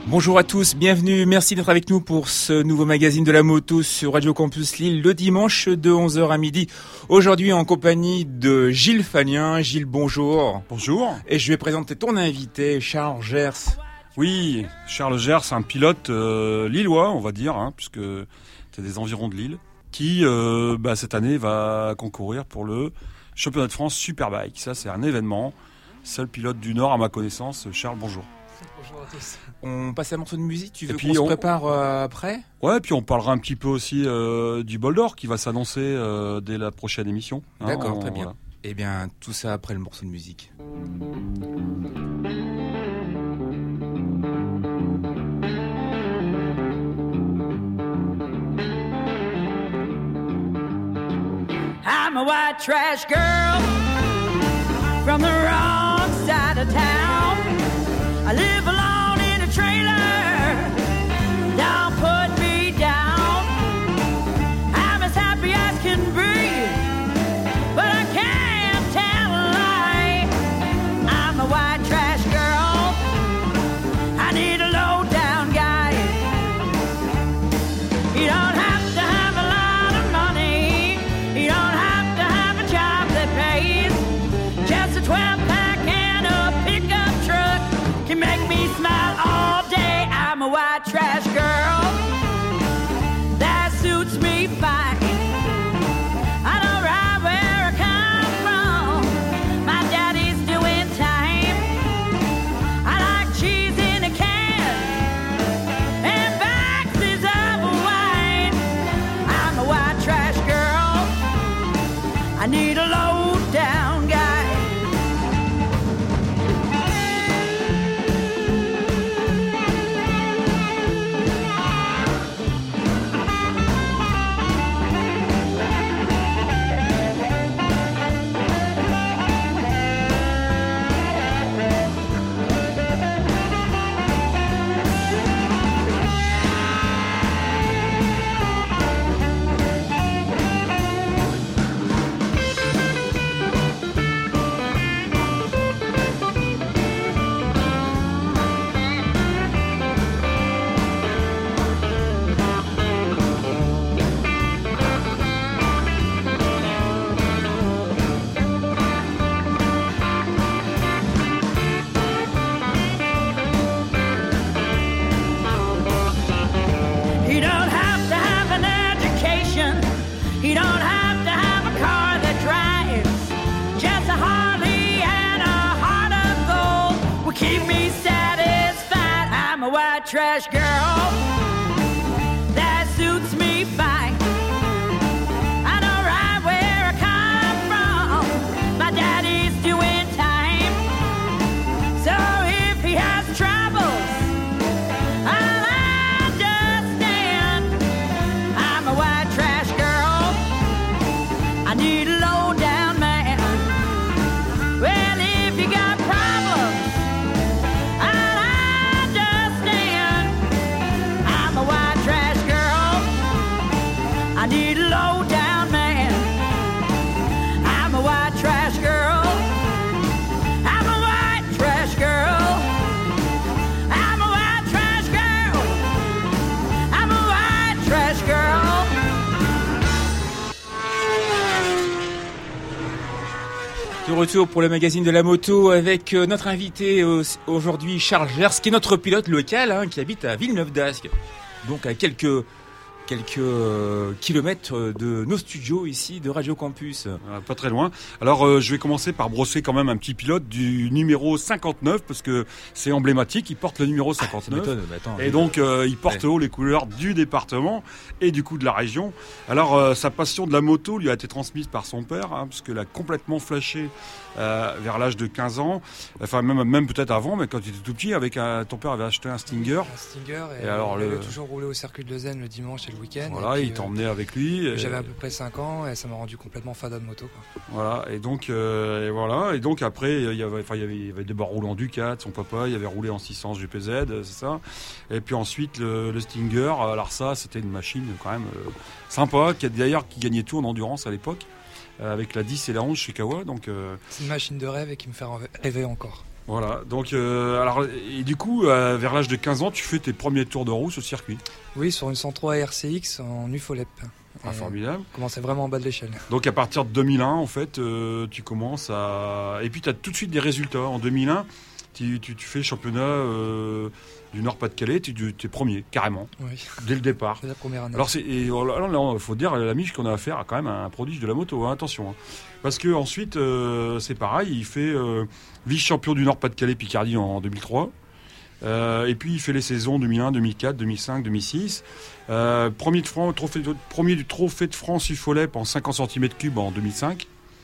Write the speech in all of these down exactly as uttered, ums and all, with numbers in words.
Bonjour à tous, bienvenue, merci d'être avec nous pour ce nouveau magazine de la moto sur Radio Campus Lille le dimanche de onze heures à midi. Aujourd'hui en compagnie de Gilles Fallien. Gilles, bonjour. Bonjour. Et je vais présenter ton invité, Charles Gers. Oui, Charles Gers, un pilote euh, lillois, on va dire, hein, puisque c'est des environs de Lille, qui euh, bah, cette année va concourir pour le championnat de France Superbike. Ça, c'est un événement. Seul pilote du Nord à ma connaissance. Charles, bonjour. Bonjour à tous. On passe à un morceau de musique, tu veux puis qu'on se on... prépare euh, après ? Ouais, puis on parlera un petit peu aussi euh, du Bol d'Or qui va s'annoncer euh, dès la prochaine émission. Hein, D'accord, on... très bien. Voilà. Eh bien, tout ça après le morceau de musique. I'm a white trash girl from the wrong side of town. I live alone in a trailer. Don't put me down. I'm as happy as can be, but I can't tell a lie. I'm a white trash girl. I need a low down guy. You don't have to have a lot of money. You don't have to have a job that pays. Just a twelve pack and a pickup truck can make me smile all day. I'm a white trash girl. That suits me fine. I don't ride where I come from. My daddy's doing time. I like cheese in a can and boxes of wine. I'm a white trash girl. I need a low down guy. You don't have to have an education. You don't have to have a car that drives. Just a Harley and a heart of gold will keep me satisfied. I'm a white trash girl. That suits me fine. I don't ride where I come from. My daddy's doing time. So if he has troubles, I'll understand. I'm a white trash girl. I need a low down man. Well, if you got problems, I'll understand. I'm a white trash girl. I need a low down man. I'm a white trash girl. I'm a white trash girl. I'm a white trash girl. I'm a white trash girl. De retour pour le magazine de la moto avec euh, notre invité euh, aujourd'hui, Charles Gers, qui est notre pilote local, hein, qui habite à Villeneuve d'Ascq, donc à quelques quelques euh, kilomètres de nos studios ici de Radio Campus. Euh, pas très loin. Alors euh, je vais commencer par brosser quand même un petit pilote du numéro cinquante-neuf parce que c'est emblématique, il porte le numéro cinquante-neuf. Ah, mais attends, et donc euh, il porte ouais. haut les couleurs du département et du coup de la région. Alors euh, sa passion de la moto lui a été transmise par son père, hein, parce qu'il a complètement flashé euh, vers l'âge de quinze ans, enfin même, même peut-être avant, mais quand il était tout petit, avec un, ton père avait acheté un Stinger. Un Stinger et, Et alors, on le- avait toujours roulé au circuit de Lausanne le dimanche et le week-end. Voilà, et puis, il t'emmenait avec lui. euh, et- J'avais à peu près cinq ans et ça m'a rendu complètement fada de moto, quoi. Voilà, et donc, euh, et voilà, et donc après, il y avait, enfin, il y avait, il y avait des barres roulantes Ducat, son papa, il avait roulé en six cents G P Z, euh, c'est ça. Et puis ensuite, le, le Stinger, alors ça, c'était une machine quand même euh, sympa, qui a d'ailleurs qui gagnait tout en endurance à l'époque, euh, avec la dix et la onze chez Kawa, donc. Euh, C'est une machine de rêve et qui me fait rêver encore. Voilà, donc euh, alors et du coup euh, vers l'âge de quinze ans tu fais tes premiers tours de roue sur le circuit. Oui, sur une cent trois R C X en U F O L E P. Ah, formidable. Commençait vraiment en bas de l'échelle. Donc à partir de deux mille un en fait euh, tu commences à... Et puis tu as tout de suite des résultats. En deux mille un tu, tu, tu fais le championnat euh, du Nord-Pas-de-Calais, tu, tu es premier carrément, Oui, dès le départ. c'est la première année. Alors c'est, et, alors, il faut dire la miche qu'on a affaire à quand même un prodige de la moto, hein, attention. Hein. Parce que ensuite euh, c'est pareil, il fait euh, vice-champion du Nord-Pas-de-Calais Picardie en deux mille trois. Euh, et puis il fait les saisons deux mille un, deux mille quatre, deux mille cinq, deux mille six. Euh, premier, de France, trophée, premier du trophée de France U F O L E P en cinquante centimètres cubes en deux mille cinq.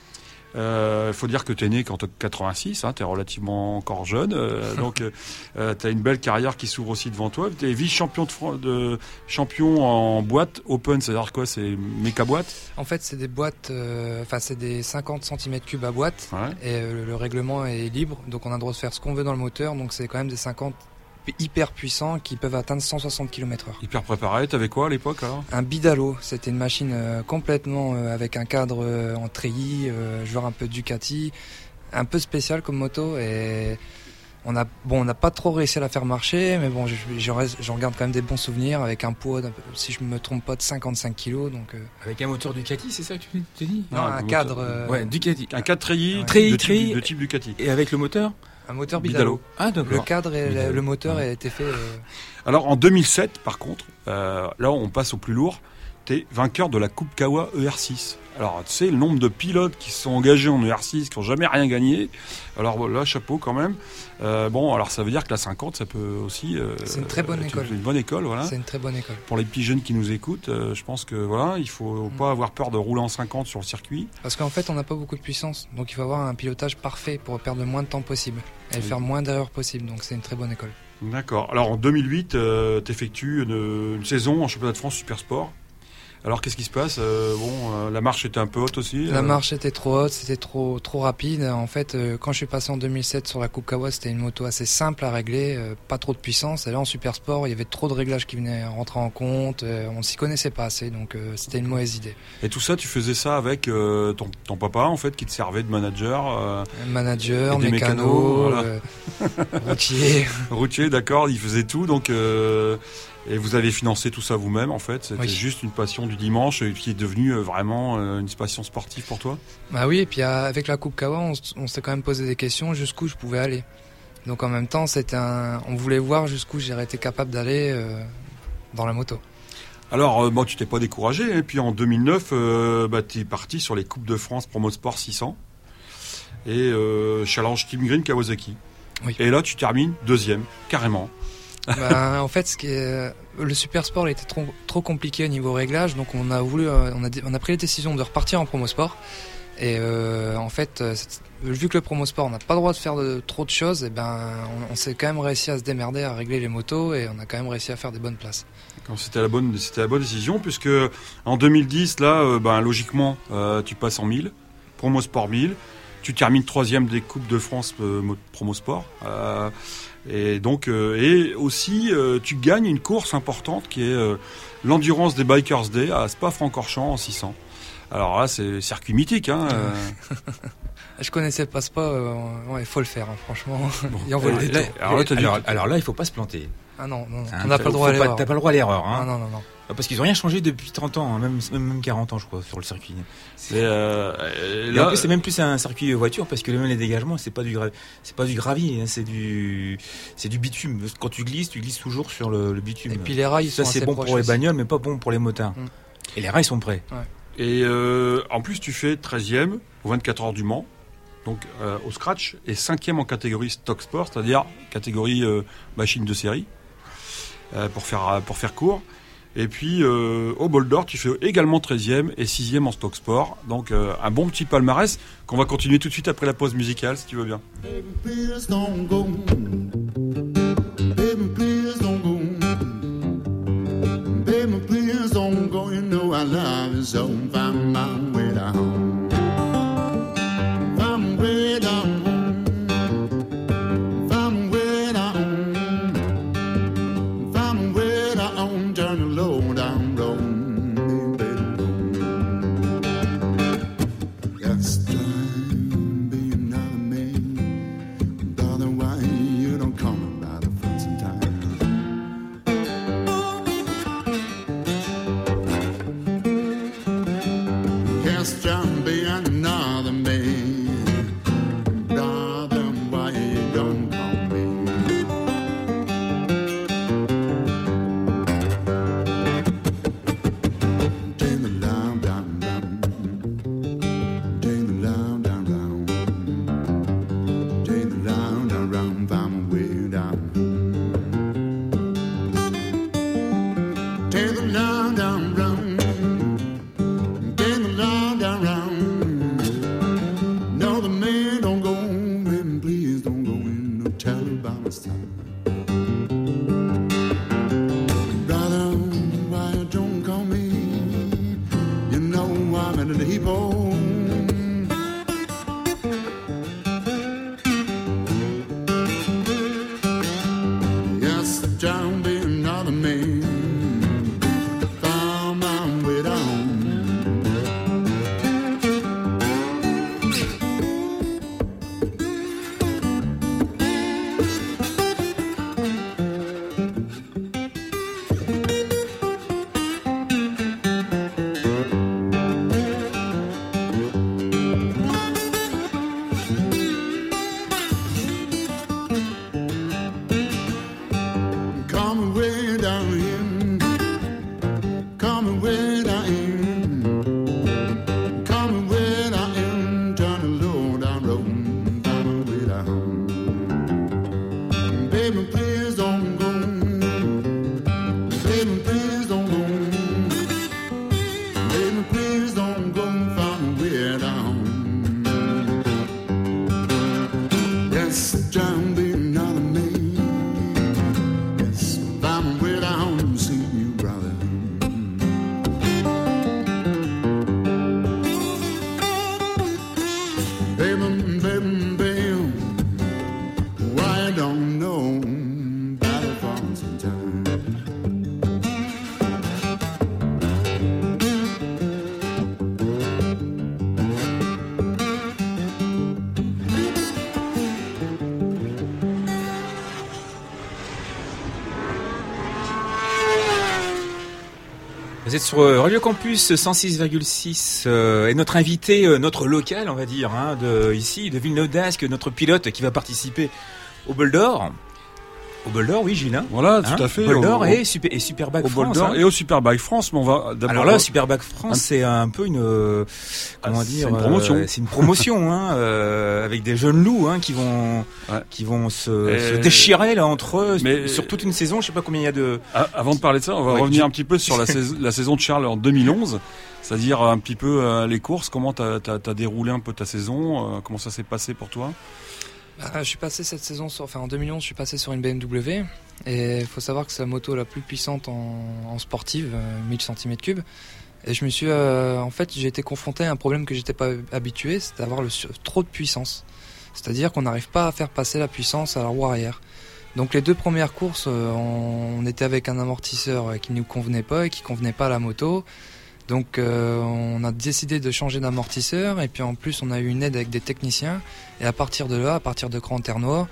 Il euh, faut dire que tu es né en quatre-vingt-six, hein, tu es relativement encore jeune, euh, donc euh, tu as une belle carrière qui s'ouvre aussi devant toi. Tu es vice-champion de, Fran- de champion en boîte open, c'est-à-dire quoi? C'est méca boîte? En fait, c'est des boîtes, enfin, euh, c'est des cinquante centimètres cubes à boîte. Ouais. Et euh, le règlement est libre, donc on a le droit de faire ce qu'on veut dans le moteur. Donc c'est quand même des cinquante hyper puissants qui peuvent atteindre cent soixante kilomètres heure. Hyper préparé, t'avais quoi à l'époque alors? Un Bidalo, c'était une machine euh, complètement euh, avec un cadre euh, en treillis, euh, genre un peu Ducati, un peu spécial comme moto. Et on a, bon, on n'a pas trop réussi à la faire marcher, mais bon, j'en j'en garde quand même des bons souvenirs avec un poids, si je me trompe pas, de cinquante-cinq kilos. Donc, euh... Avec un moteur Ducati, c'est ça que tu te dis? Non, Non, un un cadre. moteur- euh, Ouais, Ducati. Un cadre treillis Ouais. Treillis, de, treillis. type, de type Ducati. Et avec le moteur? Un moteur Bidalo. Bidalo. Ah, d'accord. Le cadre et le, Bidalo. le moteur Ouais. a été fait. Euh... Alors en deux mille sept, par contre, euh, là on passe au plus lourd, t'es vainqueur de la Coupe Kawa E R six. Alors tu sais le nombre de pilotes qui se sont engagés en E R six, qui n'ont jamais rien gagné. Alors bon, là chapeau quand même. Euh, bon alors ça veut dire que la cinquante ça peut aussi... Euh, C'est une très bonne être école. Une bonne école, voilà. C'est une très bonne école. Pour les petits jeunes qui nous écoutent, euh, je pense que voilà, il faut Mm. pas avoir peur de rouler en cinquante sur le circuit. Parce qu'en fait, on n'a pas beaucoup de puissance. Donc il faut avoir un pilotage parfait pour perdre le moins de temps possible. Et Oui. faire moins d'erreurs possible. Donc c'est une très bonne école. D'accord. Alors en deux mille huit, euh, t'effectues une, une saison en championnat de France Super Sport. Alors qu'est-ce qui se passe? euh, Bon, euh, la marche était un peu haute aussi. La euh, marche était trop haute, c'était trop trop rapide. En fait, euh, quand je suis passé en deux mille sept sur la Coupe Kawa, c'était une moto assez simple à régler, euh, pas trop de puissance. Et là, en Super Sport, il y avait trop de réglages qui venaient rentrer en compte. Euh, on s'y connaissait pas assez, donc euh, c'était une mauvaise idée. Et tout ça, tu faisais ça avec euh, ton, ton papa, en fait, qui te servait de manager, euh, Manager, Et des mécano, mécanos, voilà. euh, routier. routier, d'accord, il faisait tout, donc euh, et vous avez financé tout ça vous-même, en fait. C'était Oui. juste une passion du dimanche euh, qui est devenue euh, vraiment euh, une passion sportive pour toi. Bah oui, et puis euh, avec la Coupe Kawa, on, s- on s'est quand même posé des questions jusqu'où je pouvais aller. Donc en même temps, c'était un, on voulait voir jusqu'où j'aurais été capable d'aller euh, dans la moto. Alors, euh, bon, tu t'es pas découragé, et puis en deux mille neuf, euh, bah, tu es parti sur les Coupes de France Promo Sport six cents et euh, Challenge Team Green Kawasaki. Oui. Et là, tu termines deuxième, carrément. Bah, en fait, ce qui est, le Super Sport était trop, trop compliqué au niveau réglage, donc on a voulu, euh, on a, dé- on a pris la décision de repartir en promo sport. Et euh, en fait, euh, c'est- vu que le promo sport n'a pas le droit de faire de, trop de choses, et ben, on, on s'est quand même réussi à se démerder, à régler les motos, et on a quand même réussi à faire des bonnes places. Quand C'était la bonne, c'était la bonne décision, puisque en deux mille dix, là, euh, ben, logiquement, euh, tu passes en mille, Promo Sport mille, tu termines troisième des Coupes de France euh, mo- Promo Sport, euh, et donc, euh, et aussi, euh, tu gagnes une course importante qui est euh, l'Endurance des Bikers Day à Spa-Francorchamps en six cents. Alors là, c'est circuit mythique, hein. euh, Je connaissais pas ce pas, euh, ouais, il faut le faire, hein, franchement. bon. Et on voit le Euh, détour. là, alors là, t'as dit- alors, alors là, il faut pas se planter. Ah non, non, non. Hein, on n'a faut- pas le droit à faut pas- l'erreur. T'as pas le droit à l'erreur, Ah hein. non, non, non. Parce qu'ils ont rien changé depuis trente ans, hein, même, même, même quarante ans, je crois, sur le circuit. c'est, euh, et Et là, en plus, c'est même plus un circuit voiture parce que même les dégagements, c'est pas du gra- c'est pas du gravier, hein, c'est du c'est du bitume. Quand tu glisses, tu glisses toujours sur le, le bitume. Et puis les rails, ils ça sont c'est assez bon proches pour les aussi. bagnoles, mais pas bon pour les motards. Mm. Et les rails sont prêts. Et euh, en plus, tu fais treizième aux vingt-quatre heures du Mans, donc euh, au scratch, et cinquième en catégorie stock sport, c'est-à-dire catégorie euh, machine de série, euh, pour, faire, pour faire court. Et puis euh, au bol d'or, tu fais également treizième et sixième en stock sport. Donc euh, un bon petit palmarès qu'on va continuer tout de suite après la pause musicale, si tu veux bien. Baby, please don't go. Baby, please don't go. Baby, please don't go. You know I love you so. Find my way down. Find my way down. Find my way down. Find my way down. Turn the low down road. Baby, that's time being another man. Darling, found my way down. Take the line down round, take the line down round. No, the man don't go in, please don't go in no Taliban. Brother, why you don't call me? You know I'm in the depot. Vous êtes sur Radio Campus cent six virgule six euh, et notre invité, euh, notre local, on va dire, hein, de ici, de Villeneuve d'Ascq, notre pilote qui va participer au Bol d'Or. Au Bol d'Or, oui, Gilles. Hein, voilà, tout hein, à fait. Bol d'Or au, et, super, et Superbike au France. Bol d'Or hein. et au Superbike France, mais on va d'abord. Alors là, Superbike France, c'est un peu une, euh, comment ah, dire, c'est une promotion. Euh, c'est une promotion, hein, euh, avec des jeunes loups, hein, qui vont, ouais. qui vont se, et... se déchirer là entre eux, mais... sur toute une saison. Je sais pas combien il y a de. Ah, avant de parler de ça, on va ouais, revenir j'ai... un petit peu sur la saison, la saison de Charles en deux mille onze. C'est-à-dire un petit peu euh, les courses. Comment t'as, t'as, t'as déroulé un peu ta saison euh, Comment ça s'est passé pour toi? Bah, je suis passé cette saison, sur, enfin en deux mille onze, je suis passé sur une B M W et il faut savoir que c'est la moto la plus puissante en, en sportive, euh, mille centimètres cubes. Et je me suis, euh, en fait, j'ai été confronté à un problème que j'étais pas habitué, c'est d'avoir le, trop de puissance. C'est-à-dire qu'on n'arrive pas à faire passer la puissance à la roue arrière. Donc les deux premières courses, euh, on, on était avec un amortisseur qui ne nous convenait pas et qui convenait pas à la moto. Donc euh, on a décidé de changer d'amortisseur et puis en plus on a eu une aide avec des techniciens et à partir de là, à partir de Grand Ternois,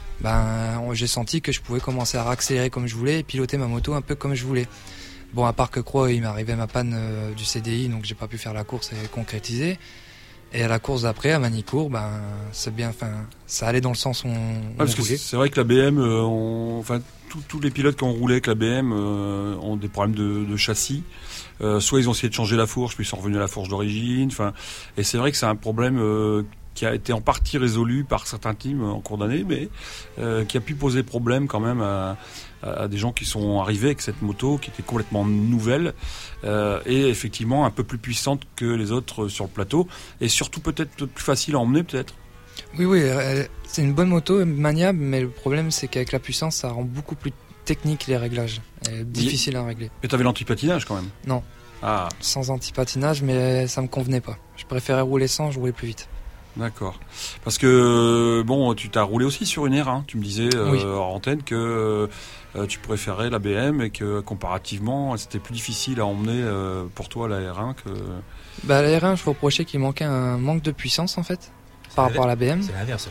ben, j'ai senti que je pouvais commencer à accélérer comme je voulais et piloter ma moto un peu comme je voulais. Bon, à part que Croix, il m'est arrivé ma panne euh, du C D I, donc j'ai pas pu faire la course et concrétiser. Et à la course d'après, à Manicourt, ben, c'est bien, enfin, ça allait dans le sens où on, ouais, on parce voulait. Que c'est vrai que la B M, euh, on, enfin, tous les pilotes qui ont roulé avec la B M euh, ont des problèmes de, de châssis. Euh, soit ils ont essayé de changer la fourche, puis ils sont revenus à la fourche d'origine. Enfin, et c'est vrai que c'est un problème euh, qui a été en partie résolu par certains teams en cours d'année, mais euh, qui a pu poser problème quand même à, à des gens qui sont arrivés avec cette moto qui était complètement nouvelle euh, et effectivement un peu plus puissante que les autres sur le plateau et surtout peut-être plus facile à emmener peut-être. Oui, oui, elle, c'est une bonne moto, maniable, mais le problème c'est qu'avec la puissance, ça rend beaucoup plus technique les réglages, et difficile à régler. Mais t'avais l'anti-patinage quand même? Non. Ah. Sans anti-patinage, mais ça me convenait pas. Je préférais rouler sans, je roulais plus vite. D'accord. Parce que, bon, tu t'as roulé aussi sur une R un. Tu me disais euh, oui. en antenne que euh, tu préférais la B M et que comparativement, c'était plus difficile à emmener euh, pour toi la R un que... Bah, la R un, je vous reprochais qu'il manquait un manque de puissance en fait, c'est par rapport à la B M. C'est l'inverse.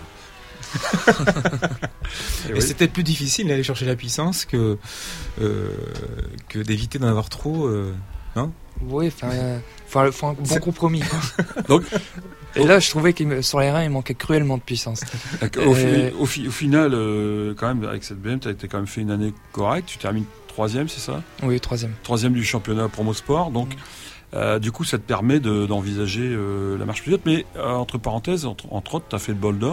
Et oui. C'est peut-être plus difficile d'aller chercher la puissance que, euh, que d'éviter d'en avoir trop, euh, non? Oui, enfin, euh, faut, faut un bon c'est... compromis. Donc, et là, je trouvais que sur les R un, il manquait cruellement de puissance. Au, fi- au, fi- au final, euh, quand même, avec cette B M, tu as quand même fait une année correcte. Tu termines troisième, c'est ça? Oui, troisième. Troisième du championnat Promo Sport. Donc, mmh. euh, du coup, ça te permet de, d'envisager euh, la marche plus haute. Mais euh, entre parenthèses, entre, entre autres, tu as fait le Bol d'Or.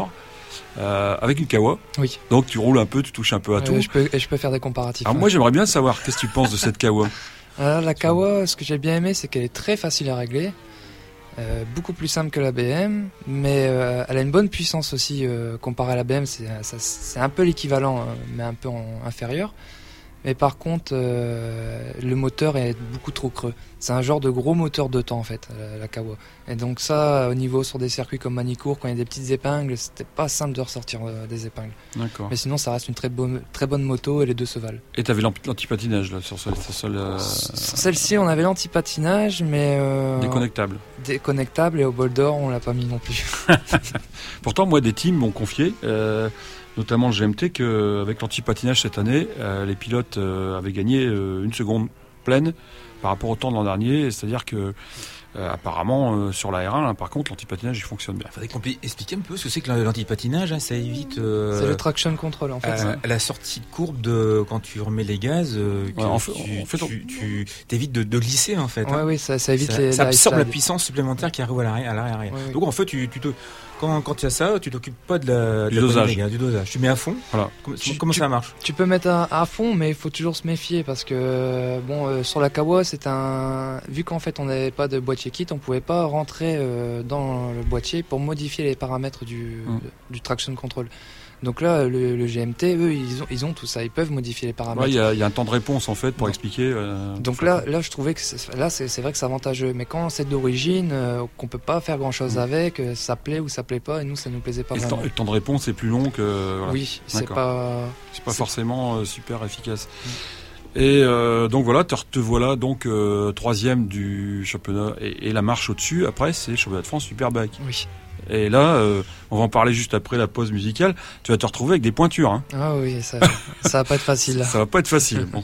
euh, avec une Kawa. Oui. Donc tu roules un peu, tu touches un peu à Euh, tout. je peux, et je peux faire des comparatifs. Alors ouais. moi j'aimerais bien savoir qu'est-ce que tu penses de cette Kawa. Alors, la Kawa, ce que j'ai bien aimé, c'est qu'elle est très facile à régler. Euh, beaucoup plus simple que la B M, mais euh, elle a une bonne puissance aussi euh, comparée à la B M. C'est, ça, c'est un peu l'équivalent, euh, mais un peu en, inférieur. Mais par contre, euh, le moteur est beaucoup trop creux. C'est un genre de gros moteur de temps en fait, la, la Kawa. Et donc ça, au niveau sur des circuits comme Manicourt, quand il y a des petites épingles, c'était pas simple de ressortir euh, des épingles. D'accord. Mais sinon, ça reste une très bonne, très bonne moto et les deux se valent. Et t'avais l'anti- l'antipatinage là sur ce, sur ce, euh, Sur celle-ci, on avait l'anti-patinage, mais euh, déconnectable. déconnectable, et au bol d'or, on l'a pas mis non plus. Pourtant moi des teams m'ont confié, euh, notamment le G M T, qu'avec l'antipatinage cette année, euh, les pilotes euh, avaient gagné euh, une seconde pleine par rapport au temps de l'an dernier. C'est-à-dire que euh, apparemment euh, sur la R un, là, par contre, l'antipatinage il fonctionne bien. Il faudrait qu'on puisse expliquer un peu ce que c'est que l'antipatinage, hein, ça évite euh, C'est le traction control en fait. à, à la sortie de courbe de quand tu remets les gaz, euh, que Ouais, en fait- tu, en fait, on- tu, tu t'évites de, de glisser en fait. Ouais, hein. oui, ça, ça évite ça, les. ça les absorbe la slides. puissance supplémentaire qui arrive à l'arrière. À l'arrière. Ouais, ouais. Donc en fait, tu, tu te, quand quand il y a ça, tu t'occupes pas de la, de Du la dosage. poignée des gaz, du dosage. Tu mets à fond. Voilà. Comment, Tu- comment tu- ça marche? Tu peux mettre à, à fond, mais il faut toujours se méfier parce que bon, euh, sur la Kawa, c'est un. Vu qu'en fait on n'avait pas de boîtier kit, on pouvait pas rentrer euh, dans le boîtier pour modifier les paramètres du, Mm. du traction control. Donc là, le, le G M T, eux, ils ont, ils ont tout ça, ils peuvent modifier les paramètres. Ouais, il y, a- il y a un temps de réponse en fait pour Ouais. expliquer. euh, Donc chaque là, fois. là, je trouvais que c'est, là, c'est, c'est vrai que c'est avantageux. Mais quand c'est d'origine, euh, qu'on peut pas faire grand chose Mm. avec, euh, ça plaît ou ça plaît pas, et nous, ça nous plaisait pas Et le vraiment. temps, le temps de réponse est plus long que. Voilà. Oui, c'est D'accord. pas. C'est pas C'est- forcément euh, super efficace. Mm. Et euh, donc voilà, te, te voilà donc euh, troisième du championnat et, et la marche au-dessus. Après, c'est le championnat de France Superbike. Oui. Et là, euh, on va en parler juste après la pause musicale. Tu vas te retrouver avec des pointures. Hein. Ah oui, ça, ça va pas être facile. Là. Ça va pas être facile. Bon.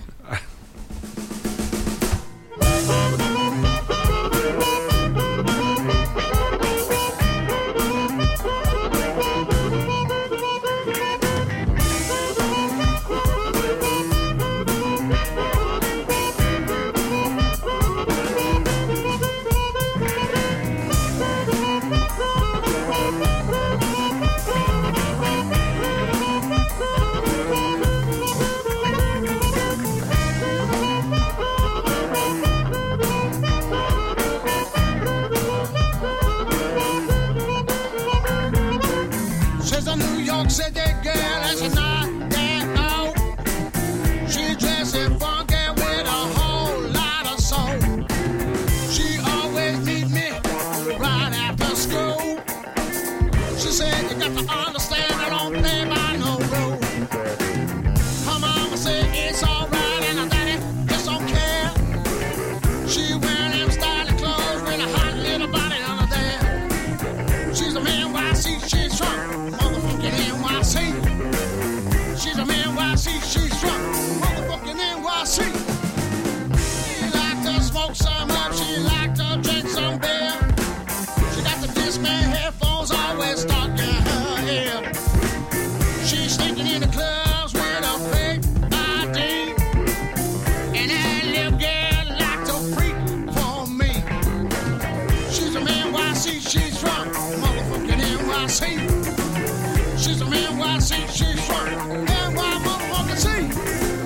She's a New York City girl and she's not that old. She dresses funky with a whole lot of soul. She always meet me right after school. She said you got to understand I don't play by no rule. Her mama said it's alright and her daddy just don't care. She wearing them stylish clothes with a hot little body on her there. She's a man why see she's strong. Motherfucking N Y C. She's a man why see she's strong. Motherfucking N Y C. She like to smoke some up. She like to drink some beer. She got the Discman headphones always stuck in her ear. She's sneaking in the clubs with a fake I D. And that little girl like to freak for me. She's a man why see she's strong. Motherfucking N Y C. She's a man why see she's strong. N Y motherfucking C.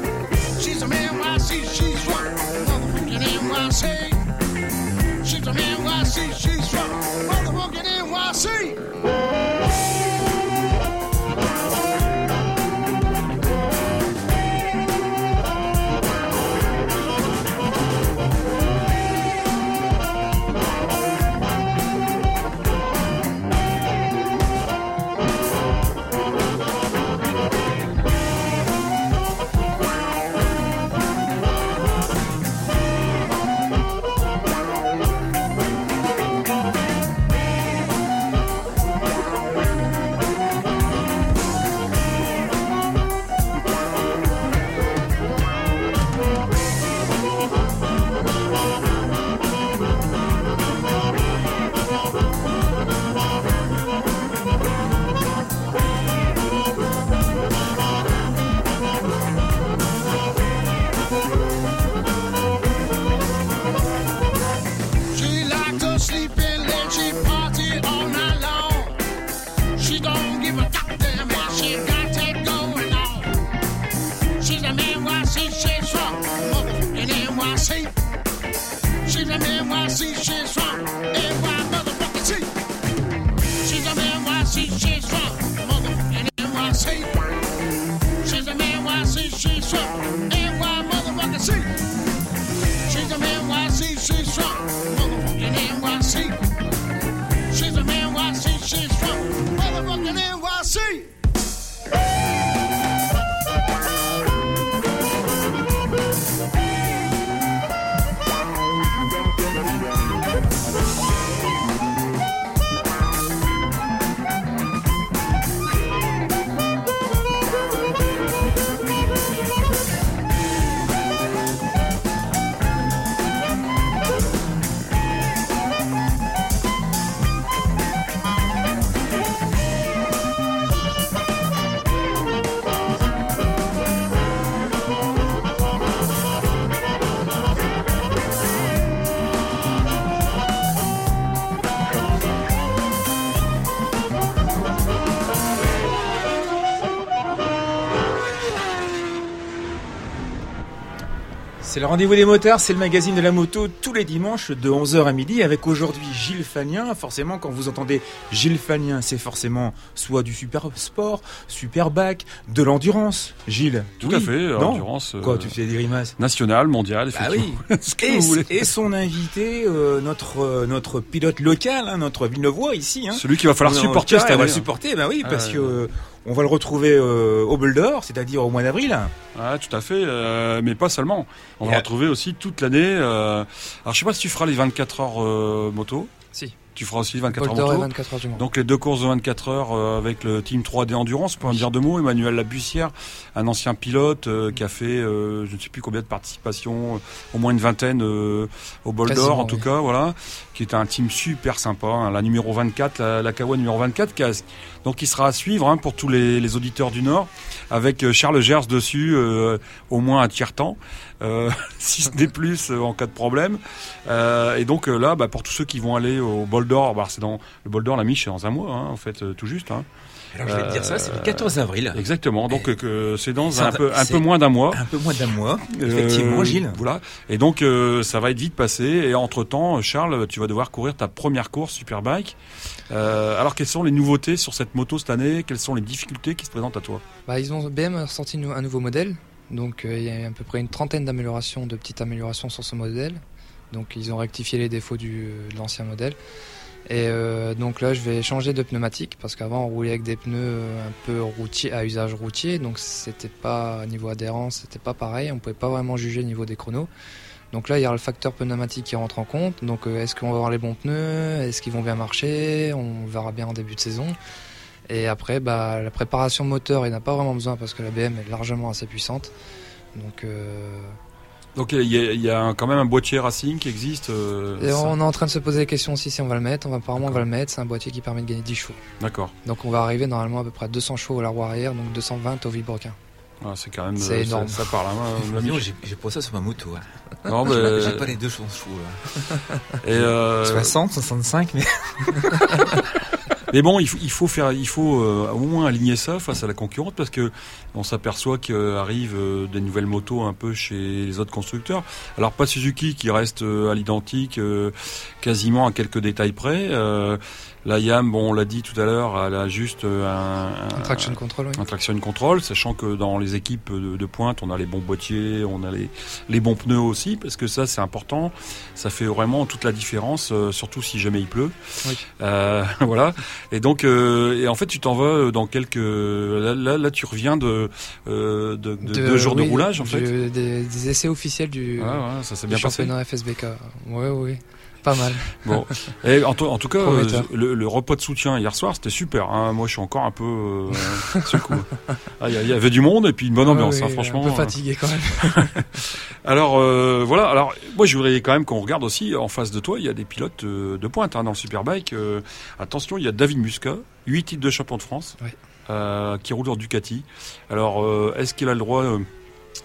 C, she's from motherfucking N Y C. She's from N Y C, she's from N Y motherfucking C. She's from N Y C, she's from motherfucking N Y C. She's from N Y C, she's from N Y motherfucking C. She's from N Y C, she's from motherfucking N Y C. She's from N Y C, she's from motherfucking N Y C. C'est le rendez-vous des motards, c'est le magazine de la moto tous les dimanches de onze heures à midi avec aujourd'hui Gilles Fagnien. Forcément, quand vous entendez Gilles Fagnien, c'est forcément soit du super sport, superbike, de l'endurance. Gilles. Tout oui. à fait, Non l'endurance. Quoi, euh, tu fais des grimaces? Nationale, mondiale, Bah effectivement. oui. Ce que Et, vous voulez. et son invité, euh, notre euh, notre pilote local, hein, notre Villeneuvois ici. Hein. Celui qu'il va falloir On est en supporter cas, cette on va année. le supporter, bah oui, Ah, parce ouais. que euh, on va le retrouver euh, au Bol d'Or, c'est-à-dire au mois d'avril. Ah, tout à fait, euh, mais pas seulement. On Et va à- retrouver aussi toute l'année. Euh... Alors, je sais pas si tu feras les vingt-quatre heures euh, moto. Si. Tu feras aussi les vingt-quatre Bol heures d'Or et moto. vingt-quatre heures du Mans. Donc les deux courses de vingt-quatre heures euh, avec le team trois D Endurance, pour en dire deux mots. Emmanuel Labussière, un ancien pilote euh, qui a fait euh, je ne sais plus combien de participations, euh, au moins une vingtaine euh, au Bol d'Or Quasiment, en tout oui. cas, voilà, qui est un team super sympa, hein, la numéro vingt-quatre, la, la Kawa numéro vingt-quatre, qui a, donc qui sera à suivre hein, pour tous les, les auditeurs du Nord, avec euh, Charles Gers dessus, euh, au moins un tiers-temps. Euh, si ce n'est plus euh, en cas de problème. Euh, et donc euh, là, bah, pour tous ceux qui vont aller au Bol d'Or, bah, c'est dans le Bol d'Or, la Miche, c'est dans un mois, hein, en fait, euh, tout juste. Hein. Alors je vais te dire ça, c'est le quatorze avril. Exactement. Donc euh, que c'est dans C'est un un- peu un c'est- peu moins d'un mois. Un peu moins d'un mois, effectivement, Euh, Gilles. Voilà. Et donc euh, ça va être vite passé. Et entre temps, Charles, tu vas devoir courir ta première course Superbike. Euh, alors quelles sont les nouveautés sur cette moto cette année? Quelles sont les difficultés qui se présentent à toi? Bah, ils ont B M a sorti nou- un nouveau modèle, donc euh, il y a à peu près une trentaine d'améliorations, de petites améliorations sur ce modèle. Donc ils ont rectifié les défauts du, de l'ancien modèle. Et euh, donc là je vais changer de pneumatique parce qu'avant on roulait avec des pneus euh, un peu routiers, à usage routier, donc c'était pas niveau adhérence, c'était pas pareil, on pouvait pas vraiment juger au niveau des chronos. Donc là il y a le facteur pneumatique qui rentre en compte. Donc euh, est-ce qu'on va avoir les bons pneus, est-ce qu'ils vont bien marcher, on verra bien en début de saison. Et après, bah, la préparation moteur, il n'a pas vraiment besoin parce que la B M est largement assez puissante. Donc, euh, Donc il y a, il y a un- quand même un boîtier Racing qui existe. euh, et ça- on est en train de se poser la question aussi si on va le mettre. On va, apparemment, on va le mettre. C'est un boîtier qui permet de gagner dix chevaux. D'accord. Donc, on va arriver normalement à peu près à deux cents chevaux à la roue arrière, donc deux cent vingt au vilebrequin. Ah, c'est quand même. C'est euh, énorme. Ça, ça parle. Hein, la Dis donc, Miche. J'ai j'ai pour ça sur ma moto. Hein. Non, J'ai pas- mais- J'ai pas les deux cents chevaux là. et, euh, soixante, soixante-cinq, mais Mais bon, il faut, il faut faire, il faut euh, au moins aligner ça face à la concurrente parce que on s'aperçoit qu'arrivent euh, des nouvelles motos un peu chez les autres constructeurs. Alors pas Suzuki qui reste euh, à l'identique, euh, quasiment à quelques détails près. Euh, la Yam, bon, on l'a dit tout à l'heure, elle a juste euh, un, Un traction control, oui. un traction control, sachant que dans les équipes de, de pointe, on a les bons boîtiers, on a les, les bons pneus aussi, parce que ça c'est important. Ça fait vraiment toute la différence, euh, surtout si jamais il pleut. Oui. Euh, voilà. Et donc, euh, et en fait, tu t'en vas dans quelques. Là, là, là, tu reviens de euh, de, de, deux jours oui, de roulage, en du- fait. Des, des essais officiels du, Ouais, ouais, ça s'est du bien passé. championnat F S B K. Oui, oui. Pas mal. Bon, et en, tout- en tout cas, euh, Prometteur. le, le repas de soutien hier soir, c'était super. Hein. Moi, je suis encore un peu euh, secoué. Ah, Il y, a- il y avait du monde et puis une bonne ambiance, Oui, hein, oui, franchement. Un peu fatigué quand même. Alors euh, voilà. Alors moi, je voudrais quand même qu'on regarde aussi en face de toi. Il y a des pilotes euh, de pointe hein, dans le Superbike. Euh, attention, il y a David Muscat, huit titres de champion de France, Oui. euh, qui roule en Ducati. Alors, euh, est-ce qu'il a le droit euh,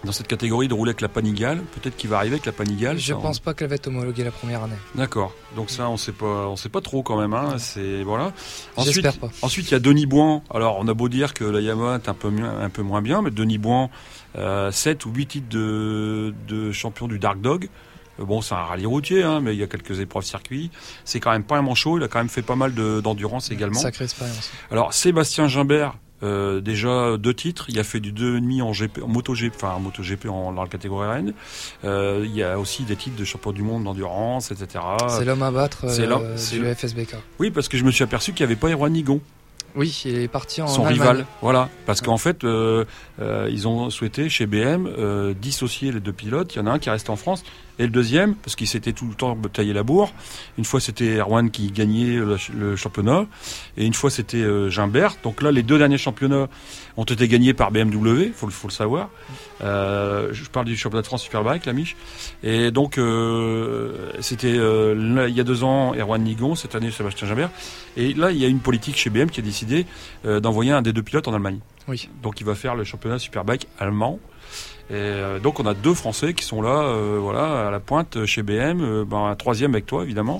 dans cette catégorie de rouler avec la Panigale. Peut-être qu'il va arriver avec la Panigale. Je ça, pense on... pas qu'elle va être homologuée la première année. D'accord. Donc ça, on sait pas, on sait pas trop quand même. Hein. C'est voilà. Ensuite, J'espère pas. Ensuite, il y a Denis Bouan. Alors, on a beau dire que la Yamaha est un peu mieux, un peu moins bien, mais Denis Bouan, euh, sept ou huit titres de, de champion du Dark Dog. Euh, bon, c'est un rallye routier, hein, mais il y a quelques épreuves circuit. C'est quand même pas un manchot. Il a quand même fait pas mal de, d'endurance également. Sacrée expérience. Alors, Sébastien Gimbert. Euh, déjà deux titres, il a fait du deux virgule cinq en G P, en MotoGP, enfin en MotoGP en, dans la catégorie R N. Euh, il y a aussi des titres de champion du monde d'endurance, et cetera. C'est l'homme à battre C'est euh, l'homme- c'est du le- F S B K. Oui, parce que je me suis aperçu qu'il n'y avait pas Erwan Nigon, Oui, il est parti en son Allemagne. rival. Voilà, parce Ouais. qu'en fait, euh, euh, ils ont souhaité chez B M euh, dissocier les deux pilotes. Il y en a un qui est resté en France et le deuxième, parce qu'il s'était tout le temps taillé la bourre. Une fois, c'était Erwan qui gagnait le, le championnat, et une fois, c'était euh, Gimbert. Donc là, les deux derniers championnats ont été gagnés par B M W, faut, le- faut le savoir. Euh, je parle du championnat de France Superbike, la Mich. Et donc, euh, c'était euh, là, il y a deux ans Erwan Nigon, cette année Sébastien Gimbert. Et là, il y a une politique chez B M qui a décidé euh, d'envoyer un des deux pilotes en Allemagne. Oui. Donc, il va faire le championnat Superbike allemand. Et euh, donc, on a deux Français qui sont là, euh, voilà, à la pointe chez B M. Euh, ben, un troisième avec toi, évidemment.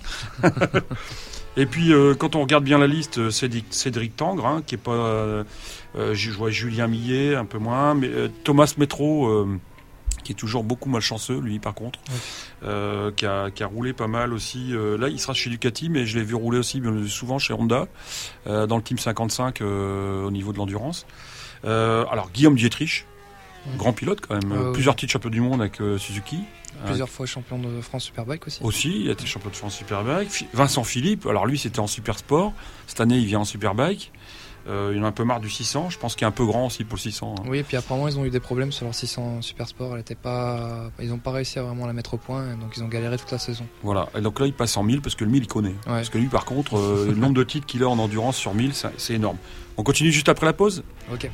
Et puis, euh, quand on regarde bien la liste, euh, Cédric, Cédric Tangre, hein, qui est pas, euh, euh, je vois Julien Millet, un peu moins, mais euh, Thomas Métro, euh, qui est toujours beaucoup malchanceux, lui, par contre, Oui. euh, qui, a, qui a roulé pas mal aussi. Euh, là, il sera chez Ducati, mais je l'ai vu rouler aussi bien souvent chez Honda, euh, dans le Team cinquante-cinq euh, au niveau de l'endurance. Euh, alors, Guillaume Dietrich, Oui. grand pilote quand même, Euh, oui. plusieurs titres champion du monde avec euh, Suzuki. Plusieurs fois champion de France Superbike aussi. Aussi, il a été champion de France Superbike. Fi- Vincent Philippe, alors lui c'était en Super Sport. Cette année il vient en Superbike. Euh, il en a un peu marre du six cents. Je pense qu'il est un peu grand aussi pour le six cents. hein. Oui, et puis apparemment ils ont eu des problèmes sur leur six cents Super Sport. Elle était pas, ils n'ont pas réussi à vraiment la mettre au point, donc ils ont galéré toute la saison. Voilà. Et donc là il passe en mille parce que le mille il connaît. Parce que lui par contre, euh, le nombre de titres qu'il a en endurance sur mille, ça- c'est énorme. On continue juste après la pause. Ok.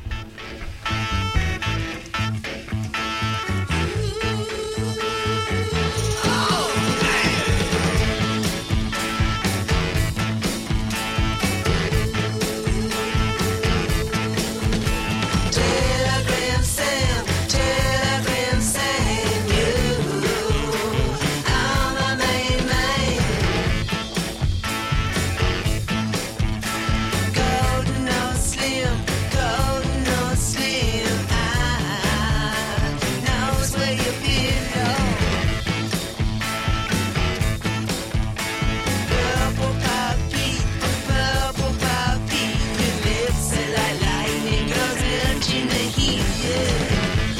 Telegram Sam, Telegram Sam, you, I'm a main man. Golden or slim, golden or slim, I knows where you belong. Purple poppy, purple poppy, your lips are like lightning, girls in the heat, yeah.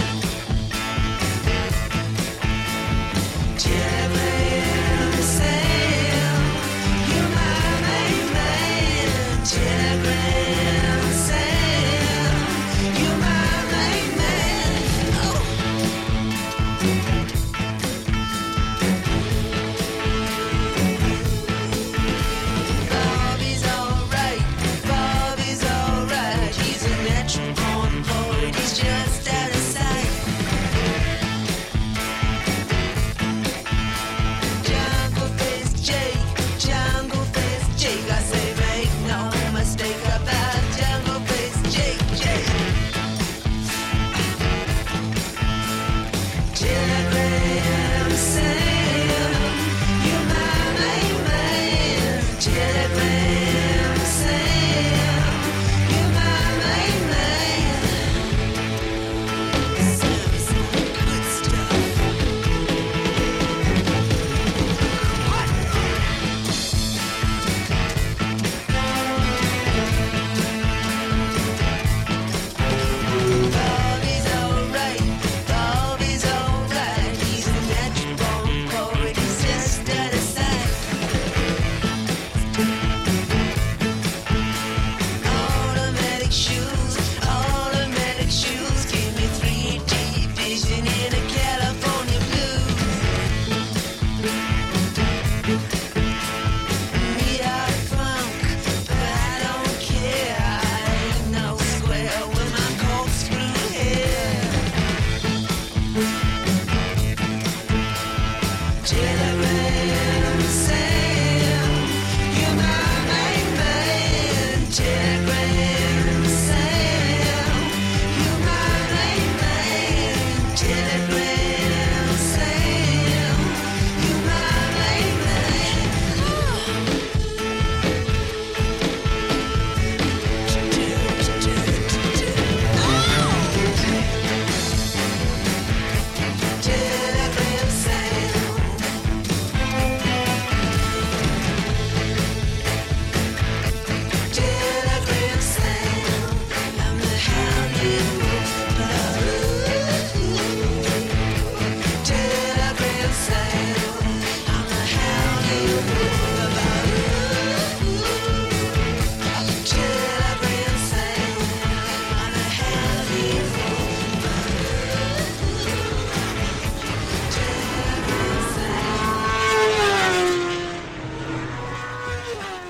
Telegram Sam, you're my main man. Telegram Sam, you're my main man. Oh. Bobby's alright, Bobby's alright. He's a natural born poet, he's just out of sight. Jungle Face Jake, Jungle Face Jake. I say make no mistake about Jungle Face Jake, Jake. Telegram Sam, you're my main man. Telegram Sam, you're my main man. Some, some good stuff. Bobby's alright, Bobby's alright. He's a natural born poet, he's just out of sight. Automatic shoes, automatic shoes. Give me three D vision in a California blues. We are drunk, but I don't care. I ain't no square with my corkscrew hair. Telegram Sam, you're my main man. Telegram Sam, you're my main man. Telegram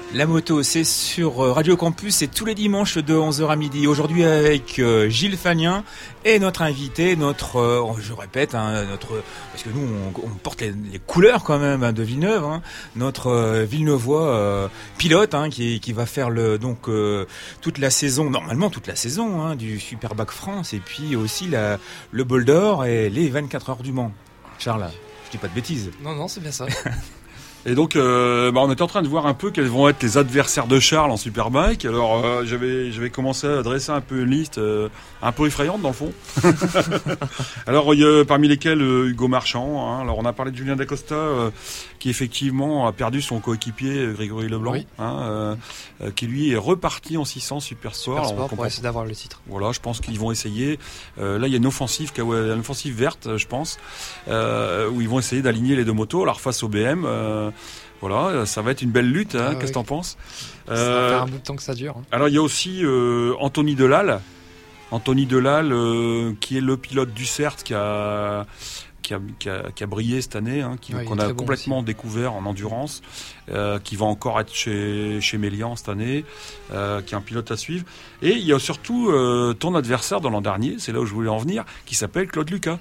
La moto, c'est sur Radio Campus, c'est tous les dimanches de onze heures à midi. Aujourd'hui avec euh, Gilles Fagnin et notre invité, notre, euh, je répète, hein, notre, parce que nous on, on porte les, les couleurs quand même hein, de Villeneuve, hein, notre euh, Villeneuvois euh, pilote hein, qui, qui va faire le donc euh, toute la saison, normalement toute la saison hein, du Superbike France et puis aussi la, le Bol d'Or et les vingt-quatre heures du Mans. Charles, je dis pas de bêtises. Non, non, c'est bien ça. Et donc, euh, bah, on est en train de voir un peu quels vont être les adversaires de Charles en Superbike. Alors, euh, j'avais, j'avais commencé à dresser un peu une liste euh, un peu effrayante dans le fond. Alors, il y a parmi lesquels euh, Hugo Marchand. Hein. Alors, on a parlé de Julien Dacosta, euh, qui effectivement a perdu son coéquipier euh, Grégory Leblanc, Oui. hein, euh, euh, qui lui est reparti en six cents Super Sport. Super Alors, on Sport comprend pour essayer d'avoir le titre. Voilà, je pense qu'ils vont essayer. Euh, là, il y a une offensive, une offensive verte, je pense, euh, où ils vont essayer d'aligner les deux motos. Alors face au B M, euh, voilà, ça va être une belle lutte. Hein, Ah, qu'est-ce oui. que t'en penses? Ça va Euh, faire un bout de temps que ça dure. hein. Alors il y a aussi euh, Anthony Delal, Anthony Delal, euh, qui est le pilote du C E R T qui a qui a, qui a, qui a brillé cette année, hein, qui, Ouais, il qu'on est a très bon complètement découvert en endurance, euh, qui va encore être chez, chez Mélian cette année, euh, qui est un pilote à suivre. Et il y a surtout euh, ton adversaire de l'an dernier, c'est là où je voulais en venir, qui s'appelle Claude Lucas.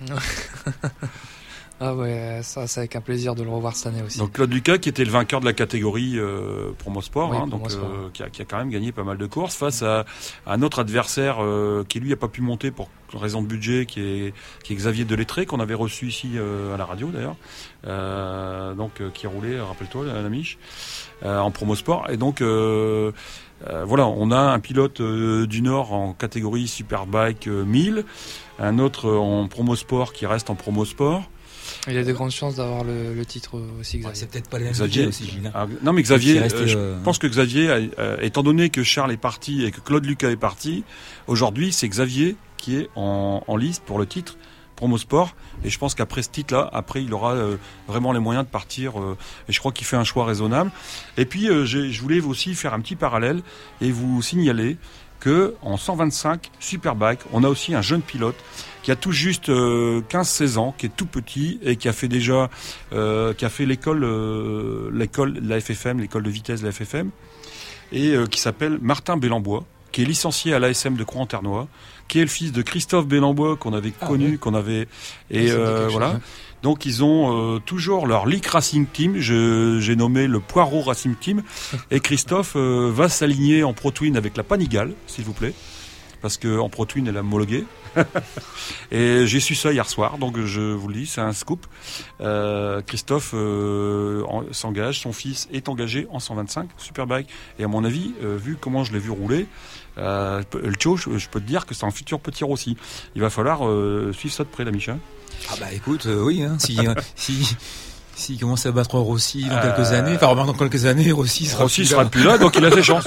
Ah ouais, ça, c'est avec un plaisir de le revoir cette année aussi. Donc Claude Lucas qui était le vainqueur de la catégorie euh, Promosport, Oui, hein, donc Promosport. euh, qui, a, qui a quand même gagné pas mal de courses face à, à un autre adversaire euh, qui lui a pas pu monter pour raison de budget, qui est, qui est Xavier Delettré, qu'on avait reçu ici euh, à la radio d'ailleurs, euh, donc euh, qui roulait, rappelle-toi, la, la Miche, euh, en Promosport. Et donc euh, euh, voilà, on a un pilote euh, du Nord en catégorie Superbike euh, mille, un autre euh, en Promosport qui reste en Promosport. Il a de grandes chances d'avoir le, le titre aussi, Ouais, Xavier. c'est peut-être pas les mêmes Xavier, budgets aussi, Gilles. hein. Ah, non mais Xavier, Qui est resté, euh, je euh, pense que Xavier, euh, euh, étant donné que Charles est parti et que Claude Lucas est parti, aujourd'hui c'est Xavier qui est en, en liste pour le titre Promosport. Et je pense qu'après ce titre-là, après il aura euh, vraiment les moyens de partir. Euh, et je crois qu'il fait un choix raisonnable. Et puis euh, j'ai- je voulais aussi faire un petit parallèle et vous signaler que en cent vingt-cinq Superbike, on a aussi un jeune pilote qui a tout juste euh, quinze seize ans, qui est tout petit et qui a fait déjà, euh, qui a fait l'école, euh, l'école de la F F M, l'école de vitesse de la F F M, et euh, qui s'appelle Martin Bélambois, qui est licencié à l'A S M de Courant-Ternois, qui est le fils de Christophe Bélambois qu'on avait Ah, connu, oui. qu'on avait, Oui, et ça me dit euh, quelque voilà. chose, hein. Donc ils ont euh, toujours leur Leak Racing Team, je, j'ai nommé le Poirot Racing Team, et Christophe euh, va s'aligner en Pro Twin avec la Panigale, s'il vous plaît, parce que en Pro Twin elle est homologuée. Et j'ai su ça hier soir, donc je vous le dis, c'est un scoop. Euh, Christophe euh, en- s'engage, son fils est engagé en cent vingt-cinq Superbike, et à mon avis, euh, vu comment je l'ai vu rouler, euh, le Tio, je, je peux te dire que c'est un futur petit Rossi. Il va falloir euh, suivre ça de près, la Micha. Ah bah écoute, euh, oui, hein, si, euh, si, s'il commence à battre Rossi dans Euh, quelques années, enfin remarque dans quelques années, Rossi sera Rossi plus sera là. plus là, donc il a ses chances.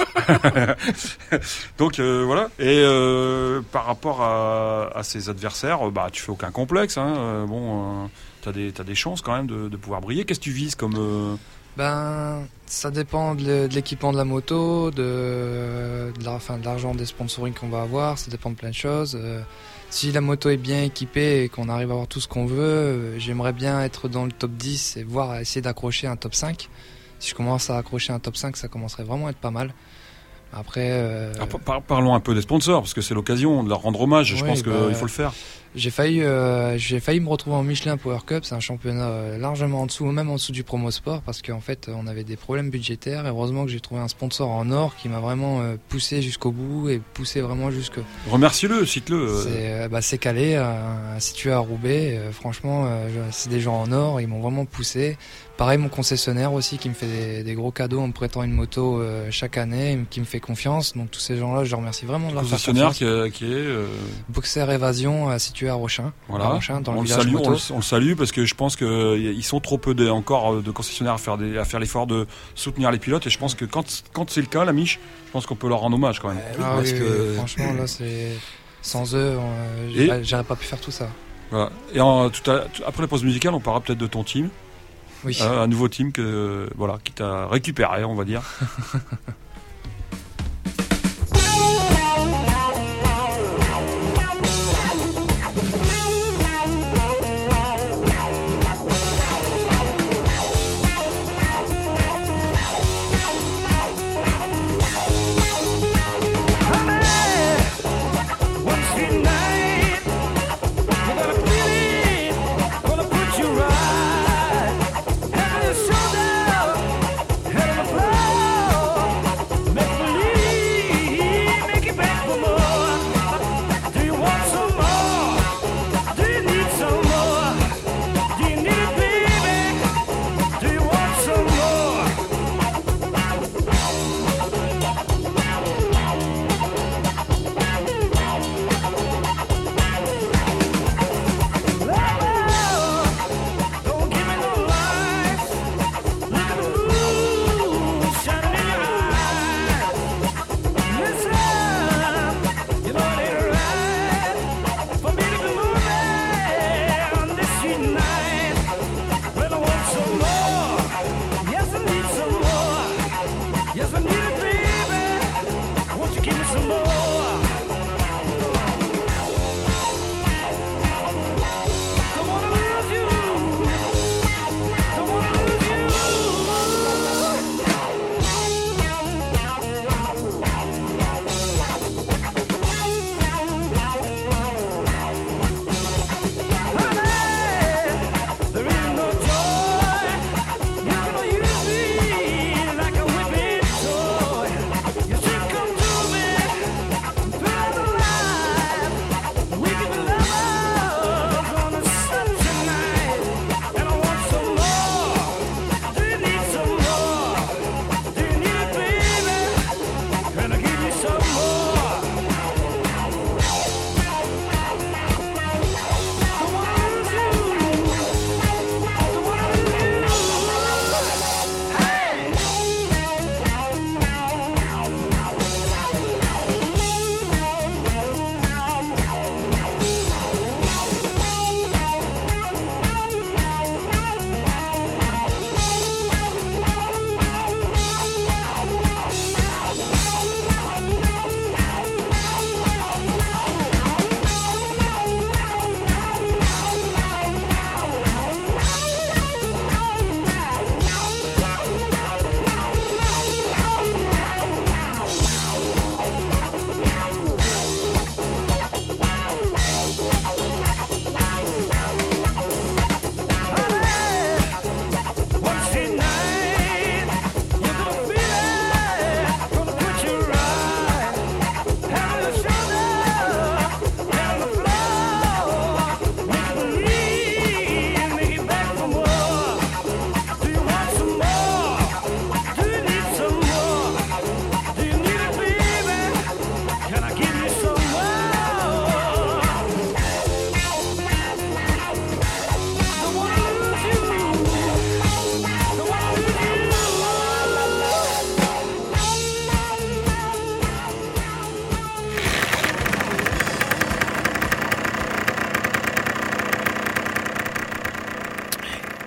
Donc euh, voilà. Et euh, par rapport à, à ses adversaires, euh, bah tu fais aucun complexe. Hein. Euh, bon, euh, t'as des t'as des chances quand même de, de pouvoir briller. Qu'est-ce que tu vises comme euh, Ben, ça dépend de l'é- de l'équipement de la moto, de, de la- enfin, de l'argent des sponsoring qu'on va avoir, ça dépend de plein de choses. Euh, si la moto est bien équipée et qu'on arrive à avoir tout ce qu'on veut, euh, j'aimerais bien être dans le top dix et voir essayer d'accrocher un top cinq. Si je commence à accrocher un top cinq, ça commencerait vraiment à être pas mal. Après, euh, alors, par- parlons un peu des sponsors parce que c'est l'occasion de leur rendre hommage. Je Oui, pense qu'il bah, faut le faire. j'ai failli, euh, j'ai failli me retrouver en Michelin Power Cup. C'est un championnat euh, largement en dessous, même en dessous du Promosport, parce qu'en fait, on avait des problèmes budgétaires. Et heureusement que j'ai trouvé un sponsor en or qui m'a vraiment euh, poussé jusqu'au bout et poussé vraiment jusque. Remercie-le, cite-le. euh. C'est, euh, bah, c'est calé, euh, situé à Roubaix. Euh, franchement, euh, je- c'est des gens en or. Ils m'ont vraiment poussé. Pareil, mon concessionnaire aussi qui me fait des, des gros cadeaux en me prêtant une moto euh, chaque année, qui me fait confiance. Donc tous ces gens-là, je les remercie vraiment de leur faire Concessionnaire confiance. qui, est- qui est euh, Boxer Évasion, euh, situé à Rochin. voilà. À Rochin, dans le on le village salue, moto. on le, on le salue parce que je pense que euh, ils sont trop peu de, encore euh, de concessionnaires à faire des, à faire l'effort de soutenir les pilotes. Et je pense que quand quand c'est le cas, la Miche, je pense qu'on peut leur rendre hommage quand même. Euh, oui, Ah parce oui, que oui, franchement, là, c'est sans eux, euh, Et- j'aurais j'aurais pas pu faire tout ça. Voilà. Et en, tout à- tout- après la pause musicale, on parlera peut-être de ton team, Oui. euh, un nouveau team que voilà, qui t'a récupéré, on va dire. Thank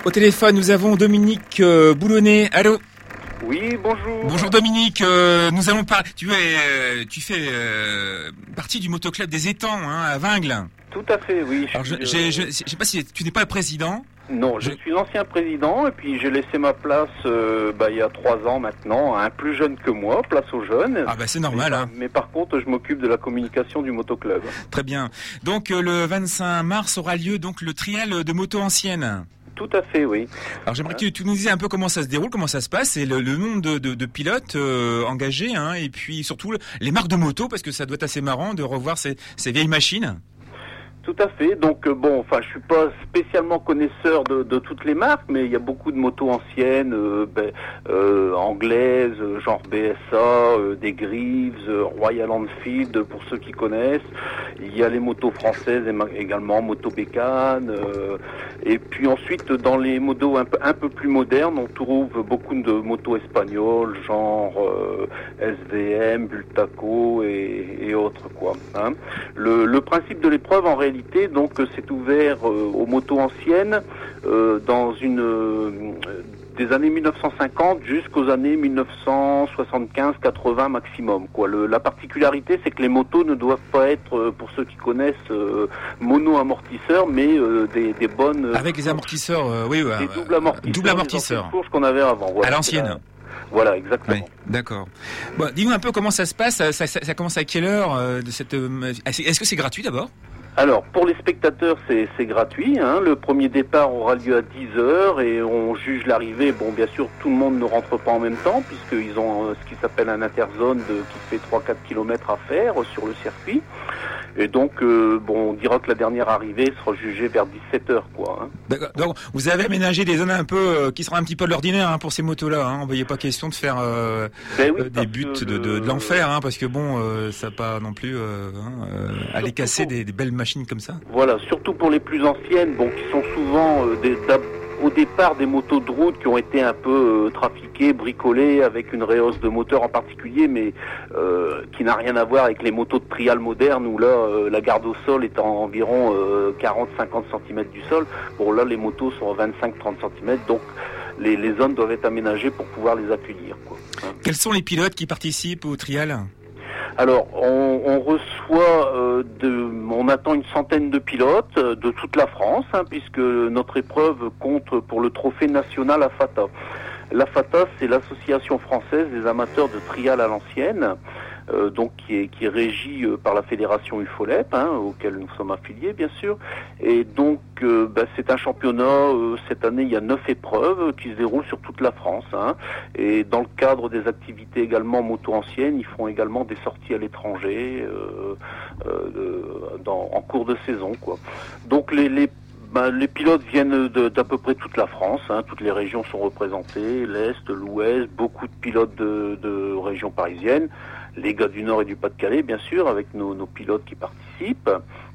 Au téléphone, nous avons Dominique euh, Boulonnet. Allô? Oui, bonjour. Bonjour Dominique, euh, nous allons parler. Tu es, euh, tu fais euh, partie du motoclub des étangs hein, à Vingles. Tout à fait, oui. Alors, je, suis, j'ai- euh, je, je sais pas si tu n'es pas le président. Non, je je- suis l'ancien président et puis j'ai laissé ma place euh, bah, il y a trois ans maintenant à un plus jeune que moi, place aux jeunes. Ah bah c'est normal. mais, Hein. mais par contre, je m'occupe de la communication du motoclub. Très bien. Donc euh, le vingt-cinq mars aura lieu donc le trial de moto ancienne. Tout à fait, oui. Alors j'aimerais que tu, tu nous dises un peu comment ça se déroule, comment ça se passe, et le, le nombre de, de, de pilotes euh, engagés, hein, et puis surtout le- les marques de moto, parce que ça doit être assez marrant de revoir ces, ces vieilles machines. Tout à fait. Donc euh, bon, enfin, je suis pas spécialement connaisseur de, de toutes les marques, mais il y a beaucoup de motos anciennes, euh, ben, euh, anglaises, euh, genre B S A, euh, des Greaves, euh, Royal Enfield pour ceux qui connaissent. Il y a les motos françaises éma- également, Moto Bécane. Euh, et puis ensuite, dans les motos un peu, un peu plus modernes, on trouve beaucoup de motos espagnoles, genre euh, S V M, Bultaco et, et autres quoi. Hein. Le, le principe de l'épreuve en réalité, donc, c'est ouvert euh, aux motos anciennes euh, dans une euh, des années mille neuf cent cinquante jusqu'aux années mille neuf cent soixante-quinze quatre-vingts maximum. Quoi. Le, la particularité, c'est que les motos ne doivent pas être, euh, pour ceux qui connaissent, euh, mono-amortisseurs, mais euh, des, des bonnes... Avec les amortisseurs, euh, oui, ouais, des euh, doubles amortisseurs. double amortisseur. Les anciennes fourches qu'on avait avant. Voilà, À l'ancienne. c'est la- Voilà, exactement. Oui, d'accord. Bon, dis-nous un peu comment ça se passe. Ça, ça, ça commence à quelle heure euh, de cette euh, Est-ce que c'est gratuit d'abord? Alors, pour les spectateurs, c'est c'est gratuit. Hein. Le premier départ aura lieu à dix heures et on juge l'arrivée. Bon, bien sûr, tout le monde ne rentre pas en même temps puisqu'ils ont euh, ce qui s'appelle un interzone de, qui fait trois à quatre kilomètres à faire euh, sur le circuit. Et donc, euh, bon, on dira que la dernière arrivée sera jugée vers dix-sept heures, quoi. Hein. D'accord. Donc, vous avez aménagé des zones un peu euh, qui seront un petit peu de l'ordinaire hein, pour ces motos-là. Hein. On voyait pas question de faire euh, Ben oui, euh, des parce buts que de, de, de le- l'enfer, hein, parce que bon, euh, ça pas non plus euh, hein, euh, aller casser pour- des, des belles machines comme ça. Voilà, surtout pour les plus anciennes, bon, qui sont souvent euh, des, d'ab- au départ des motos de route qui ont été un peu euh, trafiquées, bricolées, avec une réhausse de moteur en particulier, mais euh, qui n'a rien à voir avec les motos de trial modernes où là, euh, la garde au sol est en environ euh, quarante à cinquante centimètres du sol. Bon, là, les motos sont à vingt-cinq à trente centimètres, donc les, les zones doivent être aménagées pour pouvoir les accueillir, quoi. Hein. Quels sont les pilotes qui participent au trial? Alors, on, on reçoit, euh, de, on attend une centaine de pilotes euh, de toute la France, hein, puisque notre épreuve compte pour le trophée national A F A T A. L'A F A T A, c'est l'association française des amateurs de trial à l'ancienne, euh, donc qui est, qui est régie euh, par la fédération U F O L E P, hein, auquel nous sommes affiliés, bien sûr. Et donc, euh, bah, c'est un championnat. Euh, cette année, il y a neuf épreuves qui se déroulent sur toute la France. Hein. Et dans le cadre des activités également moto anciennes, ils feront également des sorties à l'étranger euh, euh, dans, en cours de saison, quoi. Donc les, les Ben, les pilotes viennent de- d'à peu près toute la France, hein, toutes les régions sont représentées, l'Est, l'Ouest, beaucoup de pilotes de, de régions parisiennes, les gars du Nord et du Pas-de-Calais, bien sûr, avec nos, nos pilotes qui participent.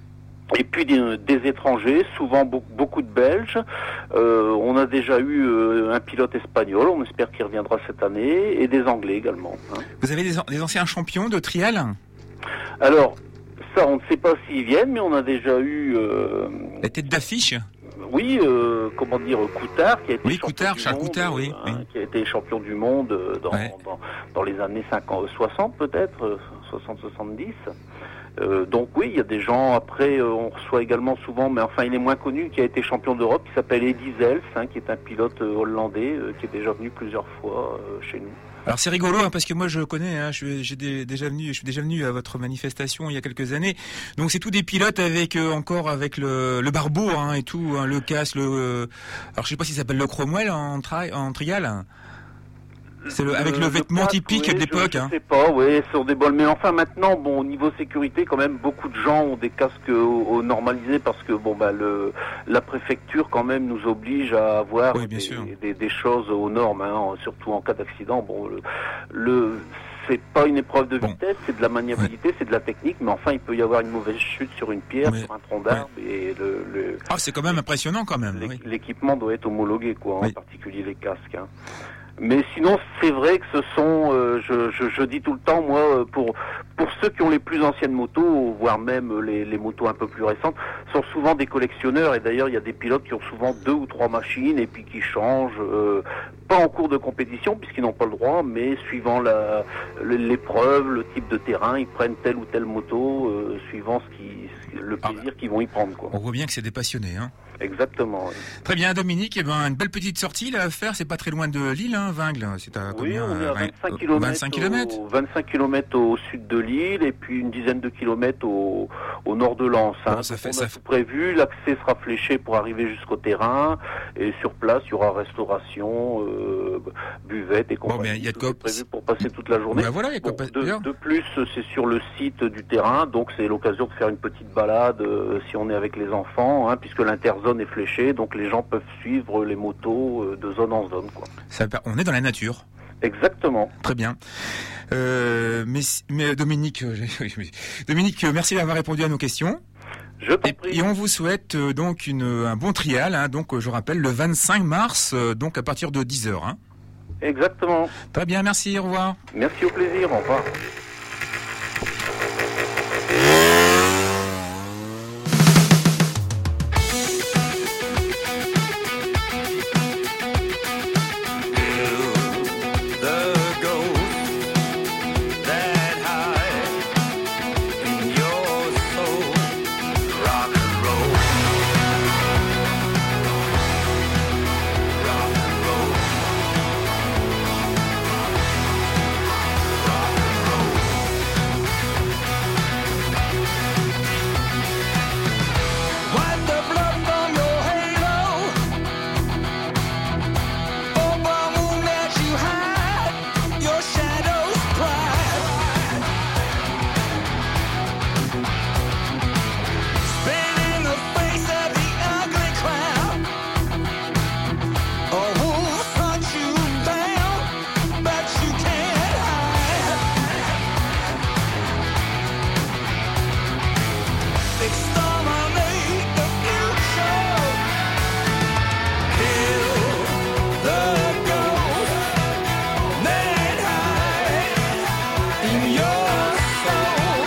Et puis des, des étrangers, souvent beaucoup, beaucoup de Belges. Euh, on a déjà eu euh, un pilote espagnol, on espère qu'il reviendra cette année, et des Anglais également. Hein. Vous avez des, an- des anciens champions de trial? Alors, ça, on ne sait pas s'ils viennent, mais on a déjà eu... euh, La tête d'affiche? Oui, euh, comment dire, Coutard, qui a été Oui, champion Coutard, du Charles monde, Coutard, oui, hein, oui. qui a été champion du monde euh, dans, Ouais. dans, dans les années cinquante, soixante peut-être, euh, soixante soixante-dix. Euh, donc oui, il y a des gens, après euh, on reçoit également souvent, mais enfin il est moins connu, qui a été champion d'Europe, qui s'appelle Eddie Zels, hein, qui est un pilote euh, hollandais, euh, qui est déjà venu plusieurs fois euh, chez nous. Alors c'est rigolo hein, parce que moi je connais, hein, je, suis- j'ai des- déjà venu, je suis déjà venu à votre manifestation il y a quelques années. Donc c'est tous des pilotes avec euh, encore avec le, le barbeau hein, et tout, hein, le casque, le. euh, alors je sais pas s'il s'appelle le Cromwell en, tri, en trial. C'est le, avec le, vêtement casque, typique oui, de l'époque. Je, Hein. je sais pas, oui, sur des bols. Mais enfin, maintenant, bon, au niveau sécurité, quand même, beaucoup de gens ont des casques au, au normalisés parce que, bon, bah, le, la préfecture, quand même, nous oblige à avoir Oui, bien des, sûr. des, des choses aux normes, hein, surtout en cas d'accident. Bon, le, le c'est pas une épreuve de Bon. vitesse, c'est de la maniabilité, c'est de la technique, mais enfin, il peut y avoir une mauvaise chute sur une pierre, Oui. sur un tronc d'arbre, et le, le, Ah c'est quand même impressionnant quand même. L'é- Oui. l'équipement doit être homologué, quoi, en Oui. particulier les casques. Hein. Mais sinon, c'est vrai que ce sont, euh, je, je, je dis tout le temps, moi, euh, pour pour ceux qui ont les plus anciennes motos, voire même les, les motos un peu plus récentes, sont souvent des collectionneurs. Et d'ailleurs, il y a des pilotes qui ont souvent deux ou trois machines et puis qui changent, euh, pas en cours de compétition puisqu'ils n'ont pas le droit, mais suivant la, l'épreuve, le type de terrain, ils prennent telle ou telle moto, euh, suivant ce qui, le plaisir Ah. qu'ils vont y prendre, quoi. On voit bien que c'est des passionnés, hein. Exactement. Oui, Très bien, Dominique. Eh ben, une belle petite sortie là à faire. C'est pas très loin de Lille, hein, Vingles. C'est à oui, combien on est à euh, vingt-cinq vingt- kilomètres. vingt-cinq kilomètres. Au, vingt-cinq kilomètres au sud de l'île et puis une dizaine de kilomètres au, au nord de Lens. Bon, hein. ça fait- on ça a fait- tout prévu. L'accès sera fléché pour arriver jusqu'au terrain et sur place, il y aura restauration, euh, buvette et compagnie. mais il y a de Tout est quoi- prévu pour passer toute la journée. Ben voilà, il y a quoi Bon, pas- de, bien. de plus, c'est sur le site du terrain, donc c'est l'occasion de faire une petite balade euh, si on est avec les enfants, hein, puisque l'interzone est fléchée, donc les gens peuvent suivre les motos euh, de zone en zone, quoi. Ça, on est dans la nature. Exactement. Très bien. Euh, mais, mais Dominique, euh, Dominique, euh, merci d'avoir répondu à nos questions. Je t'en Et, prie. et on vous souhaite euh, donc une, un bon trial. Hein, donc, euh, je rappelle, le vingt-cinq mars, euh, donc à partir de dix heures. Hein. Exactement. Très bien, merci, au revoir. Merci, au plaisir. Au revoir. The ghost that hides in your soul, rock and roll, rock and roll, rock and roll. Wipe the blood from your halo, over a moon that you hide your shadow's pride. Spit in the face of the ugly clown. A wolf hunt you down, but you can't hide. Exterminate the future. Kill the ghost that hides in your soul.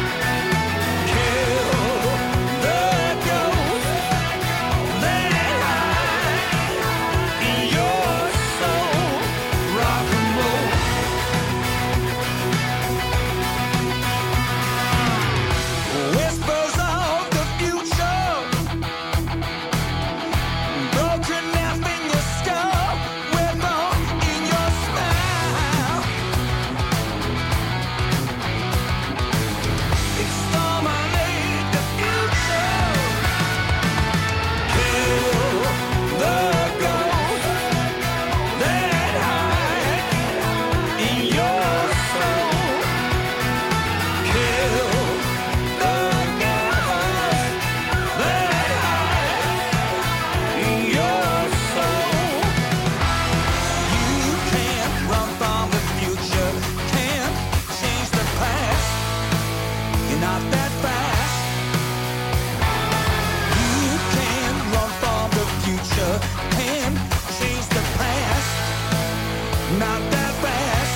Kill the ghost that hides in your soul. Rock and roll. Whispers of the future, broken knife in your skull, weapon in your smile. Exterminate the future. Kill the ghost that hides in your soul. Kill the ghost that hides in your soul. You can't run from the future, can't change the past. You're not that fast. You can't run from the future, can't change the past. Not that fast.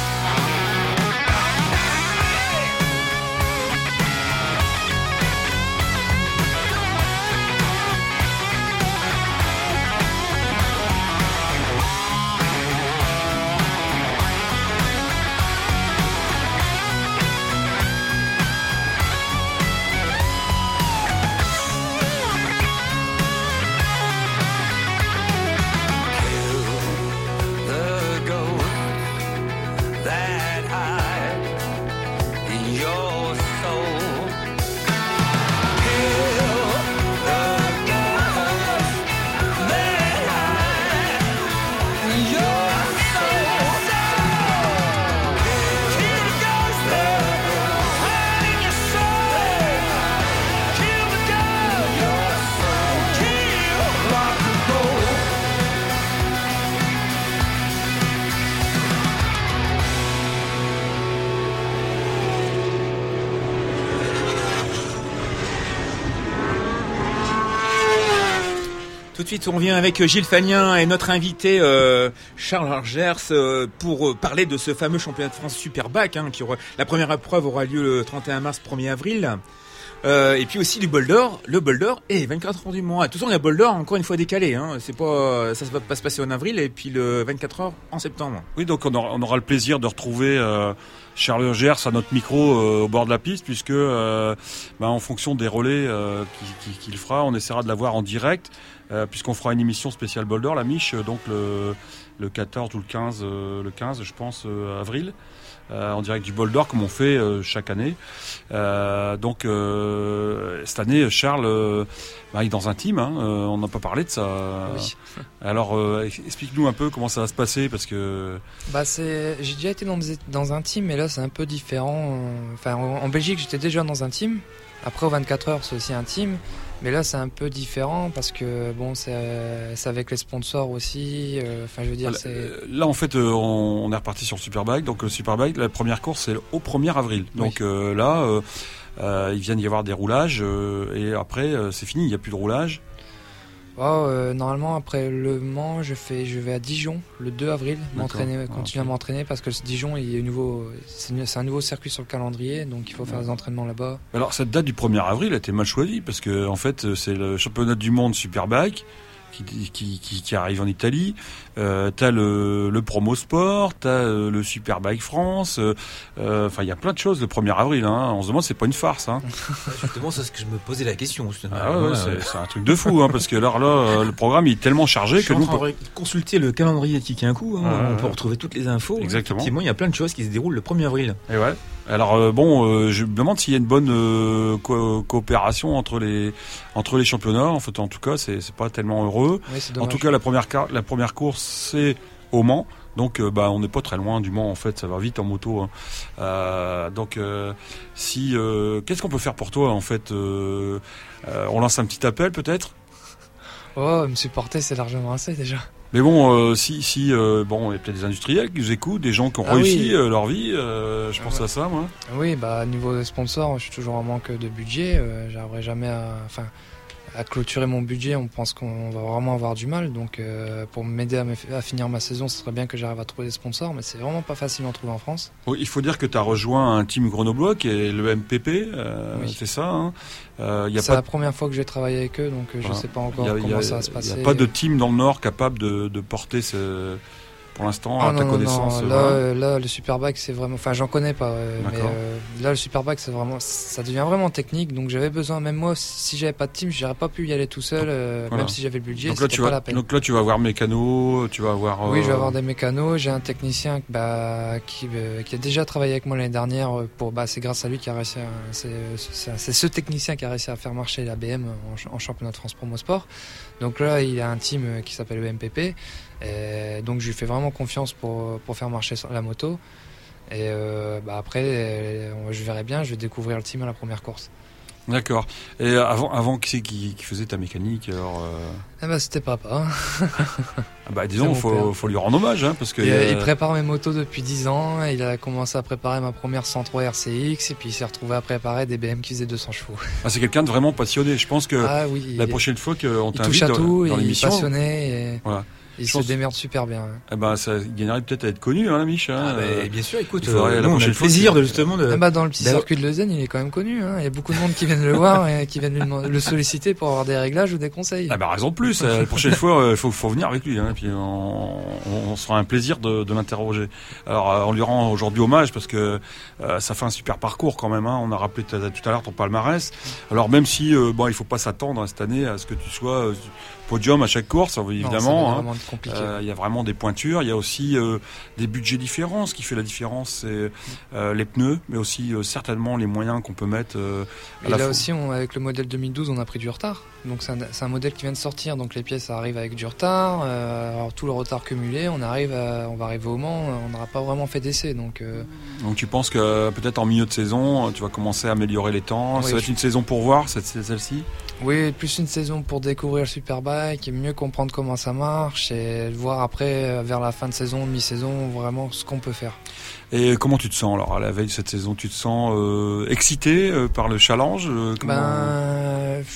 Tout de suite, on revient avec Gilles Fagnin et notre invité euh, Charles Argers euh, pour euh, parler de ce fameux championnat de France Superbike. Hein, qui aura, la première épreuve aura lieu le trente et un mars, premier avril. Euh, et puis aussi du bol d'or, le bol d'or et vingt-quatre heures du Mans. De toute façon, le bol d'or encore une fois décalé. Hein. C'est pas, ça va pas se passer en avril et puis le vingt-quatre heures en septembre. Oui, donc on aura, on aura le plaisir de retrouver euh, Charles Gers à notre micro euh, au bord de la piste, puisque euh, bah, en fonction des relais euh, qu'il, qu'il fera, on essaiera de l'avoir en direct, euh, puisqu'on fera une émission spéciale bol d'or, la Miche, donc le, le quatorze ou le quinze, euh, le quinze, je pense, euh, avril. Euh, en direct du bol d'or comme on fait euh, chaque année. Euh, donc euh, cette année, Charles euh, bah, il est dans un team. Hein, euh, on n'a pas parlé de ça. Oui. Alors euh, explique-nous un peu comment ça va se passer parce que. Bah c'est, j'ai déjà été dans, des- dans un team, mais là c'est un peu différent. Enfin, en, en Belgique, j'étais déjà dans un team. Après, au vingt-quatre heures, c'est aussi un team. Mais là, c'est un peu différent parce que bon, c'est, c'est avec les sponsors aussi. euh, Enfin, je veux dire, Là, c'est. euh, là, en fait, euh, on, on est reparti sur le Superbike. Donc le Superbike, la première course, c'est au premier avril. Donc Oui. euh, là, euh, euh, il vient d'y avoir des roulages euh, et après, euh, c'est fini. Il n'y a plus de roulage. Oh, euh, normalement, après le Mans, je fais, je vais à Dijon le deux avril, m'entraîner, Ah, continuer ok. à m'entraîner parce que Dijon, il est nouveau, c'est, c'est un nouveau circuit sur le calendrier, donc il faut faire des entraînements là-bas. Alors cette date du premier avril a été mal choisie parce que en fait c'est le championnat du monde Superbike qui, qui, qui, qui arrive en Italie. Euh, t'as le, le promo sport, t'as euh, le Superbike France. euh, euh, Enfin il y a plein de choses le premier avril. Hein. On se demande c'est pas une farce. Hein. Justement, c'est ce que je me posais la question. Justement. Ah ouais, ouais, c'est, c'est un truc de fou hein, parce que alors là euh, le programme il est tellement chargé Je suis que en nous. train de consulter le calendrier qui un coup. Hein, Ah, on ouais, peut ouais. retrouver toutes les infos. Exactement. Effectivement, il y a plein de choses qui se déroulent le premier avril. Et ouais. Alors euh, bon, euh, je me demande s'il y a une bonne euh, co- coopération entre les entre les championnats. En fait, en tout cas, c'est c'est pas tellement heureux. Oui, c'est En dommage. tout cas, la première car- la première course c'est au Mans. Donc, euh, bah, on n'est pas très loin du Mans. En fait, ça va vite en moto. Hein. Euh, donc, euh, si euh, qu'est-ce qu'on peut faire pour toi en fait euh, euh, On lance un petit appel peut-être. Oh, me supporter, c'est largement assez déjà. Mais bon, euh, si, si euh, bon, il y a peut-être des industriels qui nous écoutent, des gens qui ont Ah réussi oui. euh, leur vie. euh, je Ah pense ouais. à ça, moi. Oui, bah niveau sponsor, je suis toujours en manque de budget. Euh, j'arriverai jamais à, enfin, à clôturer mon budget. On pense qu'on va vraiment avoir du mal. Donc, euh, pour m'aider à, me- à finir ma saison, ce serait bien que j'arrive à trouver des sponsors, mais c'est vraiment pas facile d'en trouver en France. Bon, il faut dire que tu as rejoint un team grenoblois qui est le M P P. euh, Oui. C'est ça. Hein. Euh, Il y a C'est pas la première fois que j'ai travaillé avec eux, donc euh, je Voilà. sais pas Il encore y a- il y comment a- ça va se Il passer. n'y a pas de team dans le Nord capable de, de porter ce, pour l'instant, Ah à ta non, non, connaissance. non, là, voilà. euh, là, le Superbike, c'est vraiment. Enfin, j'en connais pas, euh, mais D'accord. euh, là, le Superbike, c'est vraiment. Ça devient vraiment technique, donc j'avais besoin, même moi, si j'avais pas de team, j'aurais pas pu y aller tout seul, euh, Voilà. même si j'avais le budget, Donc là, c'était tu pas vas, la peine. donc là, tu vas avoir mécano, tu vas avoir. Oui, je vais euh, avoir des mécanos. J'ai un technicien bah, qui, euh, qui a déjà travaillé avec moi l'année dernière. euh, Pour, bah, c'est grâce à lui qui a réussi. À, c'est, c'est, c'est ce technicien qui a réussi à faire marcher la B M en, ch- en championnat de France Promo Sport. Donc là, il a un team euh, qui s'appelle le M P P. Et donc je lui fais vraiment confiance pour, pour faire marcher la moto. Et euh, bah, après, euh, je verrai bien. Je vais découvrir le team à la première course. D'accord. Et avant, avant qui c'est qui, qui faisait ta mécanique alors, euh... Eh ben, c'était papa. ah bah, C'est disons, mon faut, père. faut lui rendre hommage, hein, parce que. Il, euh, il prépare mes motos depuis dix ans. Il a commencé à préparer ma première cent trois R C X et puis il s'est retrouvé à préparer des B M qui faisaient deux cents chevaux. ah, c'est quelqu'un de vraiment passionné. Je pense que Ah oui, la il, prochaine fois qu'on il t'invite touche à dans, tout, dans il est l'émission, passionné et Voilà. il Je se pense- démerde super bien. eh ben, ça gagnerait peut-être à être connu, hein, la Mich. Hein, Ah, bah, euh, bien sûr, écoute, il faudrait euh, la nous, on a prochaine le fois plaisir que- de justement de. Ah bah, dans le petit d'avoir- circuit de Lausanne, il est quand même connu. Hein. Il y a beaucoup de monde qui viennent le voir et qui viennent lui demander- le solliciter pour avoir des réglages ou des conseils. Ah bah raison de plus. euh, la prochaine fois, il faut, faut venir avec lui. Hein, puis on, on, on sera un plaisir de, de l'interroger. Alors euh, on lui rend aujourd'hui hommage parce que euh, ça fait un super parcours quand même. Hein. On a rappelé t- tout à l'heure ton palmarès. Alors même si euh, bon, il faut pas s'attendre hein, cette année à ce que tu sois euh, podium à chaque course, Non, ça va évidemment. hein. vraiment être compliqué. Euh, Il y a vraiment des pointures. Il y a aussi euh, des budgets différents. Ce qui fait la différence, c'est euh, les pneus, mais aussi euh, certainement les moyens qu'on peut mettre. Euh, à Et la là fois. aussi, on- avec le modèle deux mille douze, on a pris du retard. Donc c'est un, c'est un modèle qui vient de sortir, donc les pièces arrivent avec du retard. Euh, alors tout le retard cumulé, on arrive, à- on va arriver au Mans, on n'aura pas vraiment fait d'essai. Donc euh, Donc tu penses que euh, peut-être en milieu de saison, euh, tu vas commencer à améliorer les temps. Oui, Ça va être je- une saison pour voir cette, celle-ci. oui, plus une saison pour découvrir le Superbike et mieux comprendre comment ça marche et voir après, euh, vers la fin de saison, mi-saison, vraiment ce qu'on peut faire. Et comment tu te sens alors à la veille de cette saison? Tu te sens euh, excité euh, par le challenge euh, comment- Ben, je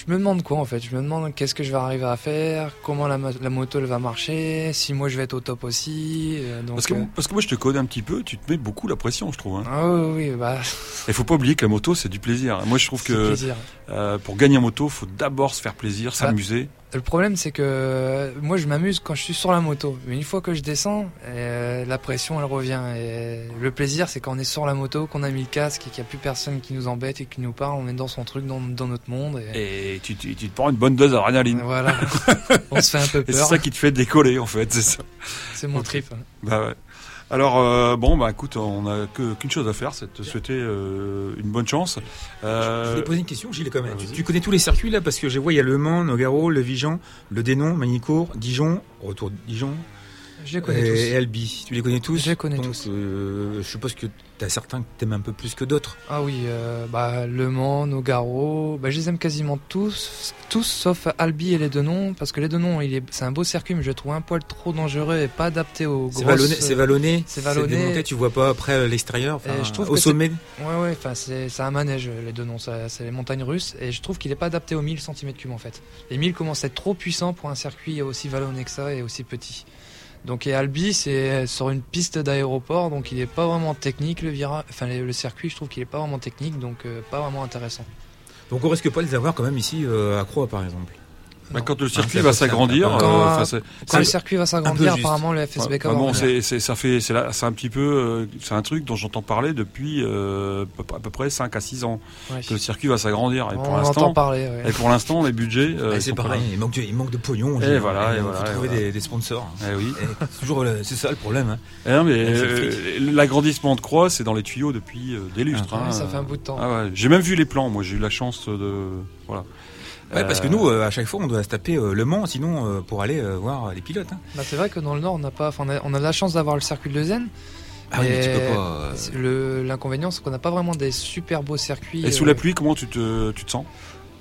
je me demande quoi en fait. Je me demande qu'est-ce que je vais arriver à faire, comment la, mo- la moto elle va marcher, si moi je vais être au top aussi. euh, donc, Parce que, euh, parce que moi je te connais un petit peu, tu te mets beaucoup la pression, je trouve. Hein. ah oui, oui, bah, Il faut pas oublier que la moto c'est du plaisir. Moi je trouve c'est que plaisir. euh, pour gagner en moto, faut d'abord se faire plaisir, s'amuser. Le problème, c'est que euh, moi, je m'amuse quand je suis sur la moto. Mais une fois que je descends, euh, la pression, elle revient. Et le plaisir, c'est quand on est sur la moto, qu'on a mis le casque et qu'il n'y a plus personne qui nous embête et qui nous parle. On est dans son truc, dans, dans notre monde. Et, Et tu, tu, tu te prends une bonne dose d'adrénaline. voilà. On se fait un peu Et c'est peur. ça qui te fait décoller en fait, c'est ça. C'est mon trip. hein. Bah ouais. Alors euh, bon bah écoute, on a que, qu'une chose à faire, c'est de te souhaiter euh, une bonne chance. Je Euh, voulais poser une question, Gilles, quand même. Ah, Tu, vas-y. tu connais tous les circuits là, parce que je vois il y a Le Mans, Nogaro, Le Vigan, Le Dénon, Magny-Cours, Dijon, retour de Dijon, Je les connais et, tous. et Albi. Tu les connais tous? Je les connais Donc, tous. euh, je suppose que t'as certains que t'aimes un peu plus que d'autres. Ah oui, euh, bah, Le Mans, Nogaro, bah, je les aime quasiment tous, tous sauf Albi et les deux noms, parce que les deux noms, il est, c'est un beau circuit, mais je le trouve un poil trop dangereux et pas adapté aux C'est grosses... vallonné, c'est vallonné, c'est vallonné. démonté, tu vois pas après euh, l'extérieur, enfin, Et je trouve au que sommet. Ouais, ouais, enfin, c'est, c'est un manège, les deux noms, ça- c'est les montagnes russes, et je trouve qu'il est pas adapté aux mille centimètres cubes en fait. Les mille commencent à être trop puissants pour un circuit aussi vallonné que ça et aussi petit. Donc, et Albi, c'est sur une piste d'aéroport, donc il est pas vraiment technique, le virage, enfin, le, le circuit, je trouve qu'il est pas vraiment technique, donc euh, pas vraiment intéressant. Donc on risque pas de les avoir quand même ici euh, à Croix par exemple. bah, Non. quand le circuit ça va peut faire s'agrandir, un peu- euh, Quand, enfin, euh, c'est- Quand c'est- le circuit va un s'agrandir, peu juste. apparemment, le F S B K Ouais, va bon, revenir. c'est, c'est, ça fait, c'est, là, c'est un petit peu, euh, c'est un truc dont j'entends parler depuis euh, à peu près cinq à six ans. Ouais. Que le circuit va s'agrandir. Et On pour en l'instant, entend parler, ouais. et pour l'instant, les budgets. euh, Ah, ils c'est sont pas pareil, là. il manque, de, il manque de pognon. Et Gilles. voilà, et il voilà, faut et trouver voilà. des, des sponsors. Eh oui. Et c'est toujours le- c'est ça le problème. Hein. Eh non, mais Ouais, c'est euh, le l'agrandissement de Croix, c'est dans les tuyaux depuis euh, des lustres. Ah, hein. Ouais, ça fait un bout de temps. Ah ouais. J'ai même vu les plans. Moi, j'ai eu la chance de. Voilà. Ouais, parce que Euh, nous, euh, à chaque fois, on doit se taper euh, Le Mans, sinon euh, pour aller euh, voir les pilotes. Hein. Bah, c'est vrai que dans le Nord, on, n'a pas, enfin, on, a, on a la chance d'avoir le circuit de Lausanne. Ah oui, mais tu Mais peux pas. euh, c'est le- L'inconvénient, c'est qu'on n'a pas vraiment des super beaux circuits. Et sous euh, la pluie, comment tu te, tu te sens?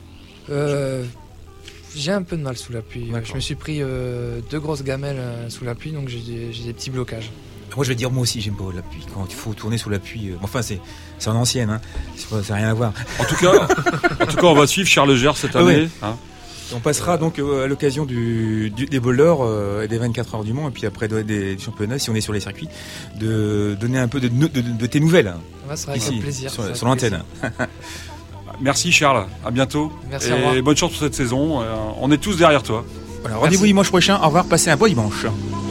euh, J'ai un peu de mal sous la pluie. D'accord. Je me suis pris euh, deux grosses gamelles euh, sous la pluie, donc j'ai des, j'ai des petits blocages. Moi, je vais dire, moi aussi, j'aime pas la pluie. Quand il faut tourner sous la pluie. euh, Enfin, c'est c'est en ancienne. Hein. C'est pas- ça n'a rien à voir. En tout cas, en tout cas, on va suivre Charles Gers cette Ah année. ouais. Hein. On passera donc euh, à l'occasion du, du- des bowlers euh, et des vingt-quatre heures du Mans, et puis après de- des championnats, si on est sur les circuits, de donner un peu de, de, de- de tes nouvelles hein, Ouais, c'est vrai, ici, avec plaisir. sur, c'est sur avec l'antenne. plaisir. Merci Charles. À bientôt. Merci, au revoir. Et bonne chance pour cette saison. Euh, on est tous derrière toi. Voilà, rendez-vous Merci. dimanche prochain. Au revoir, passez un bon dimanche.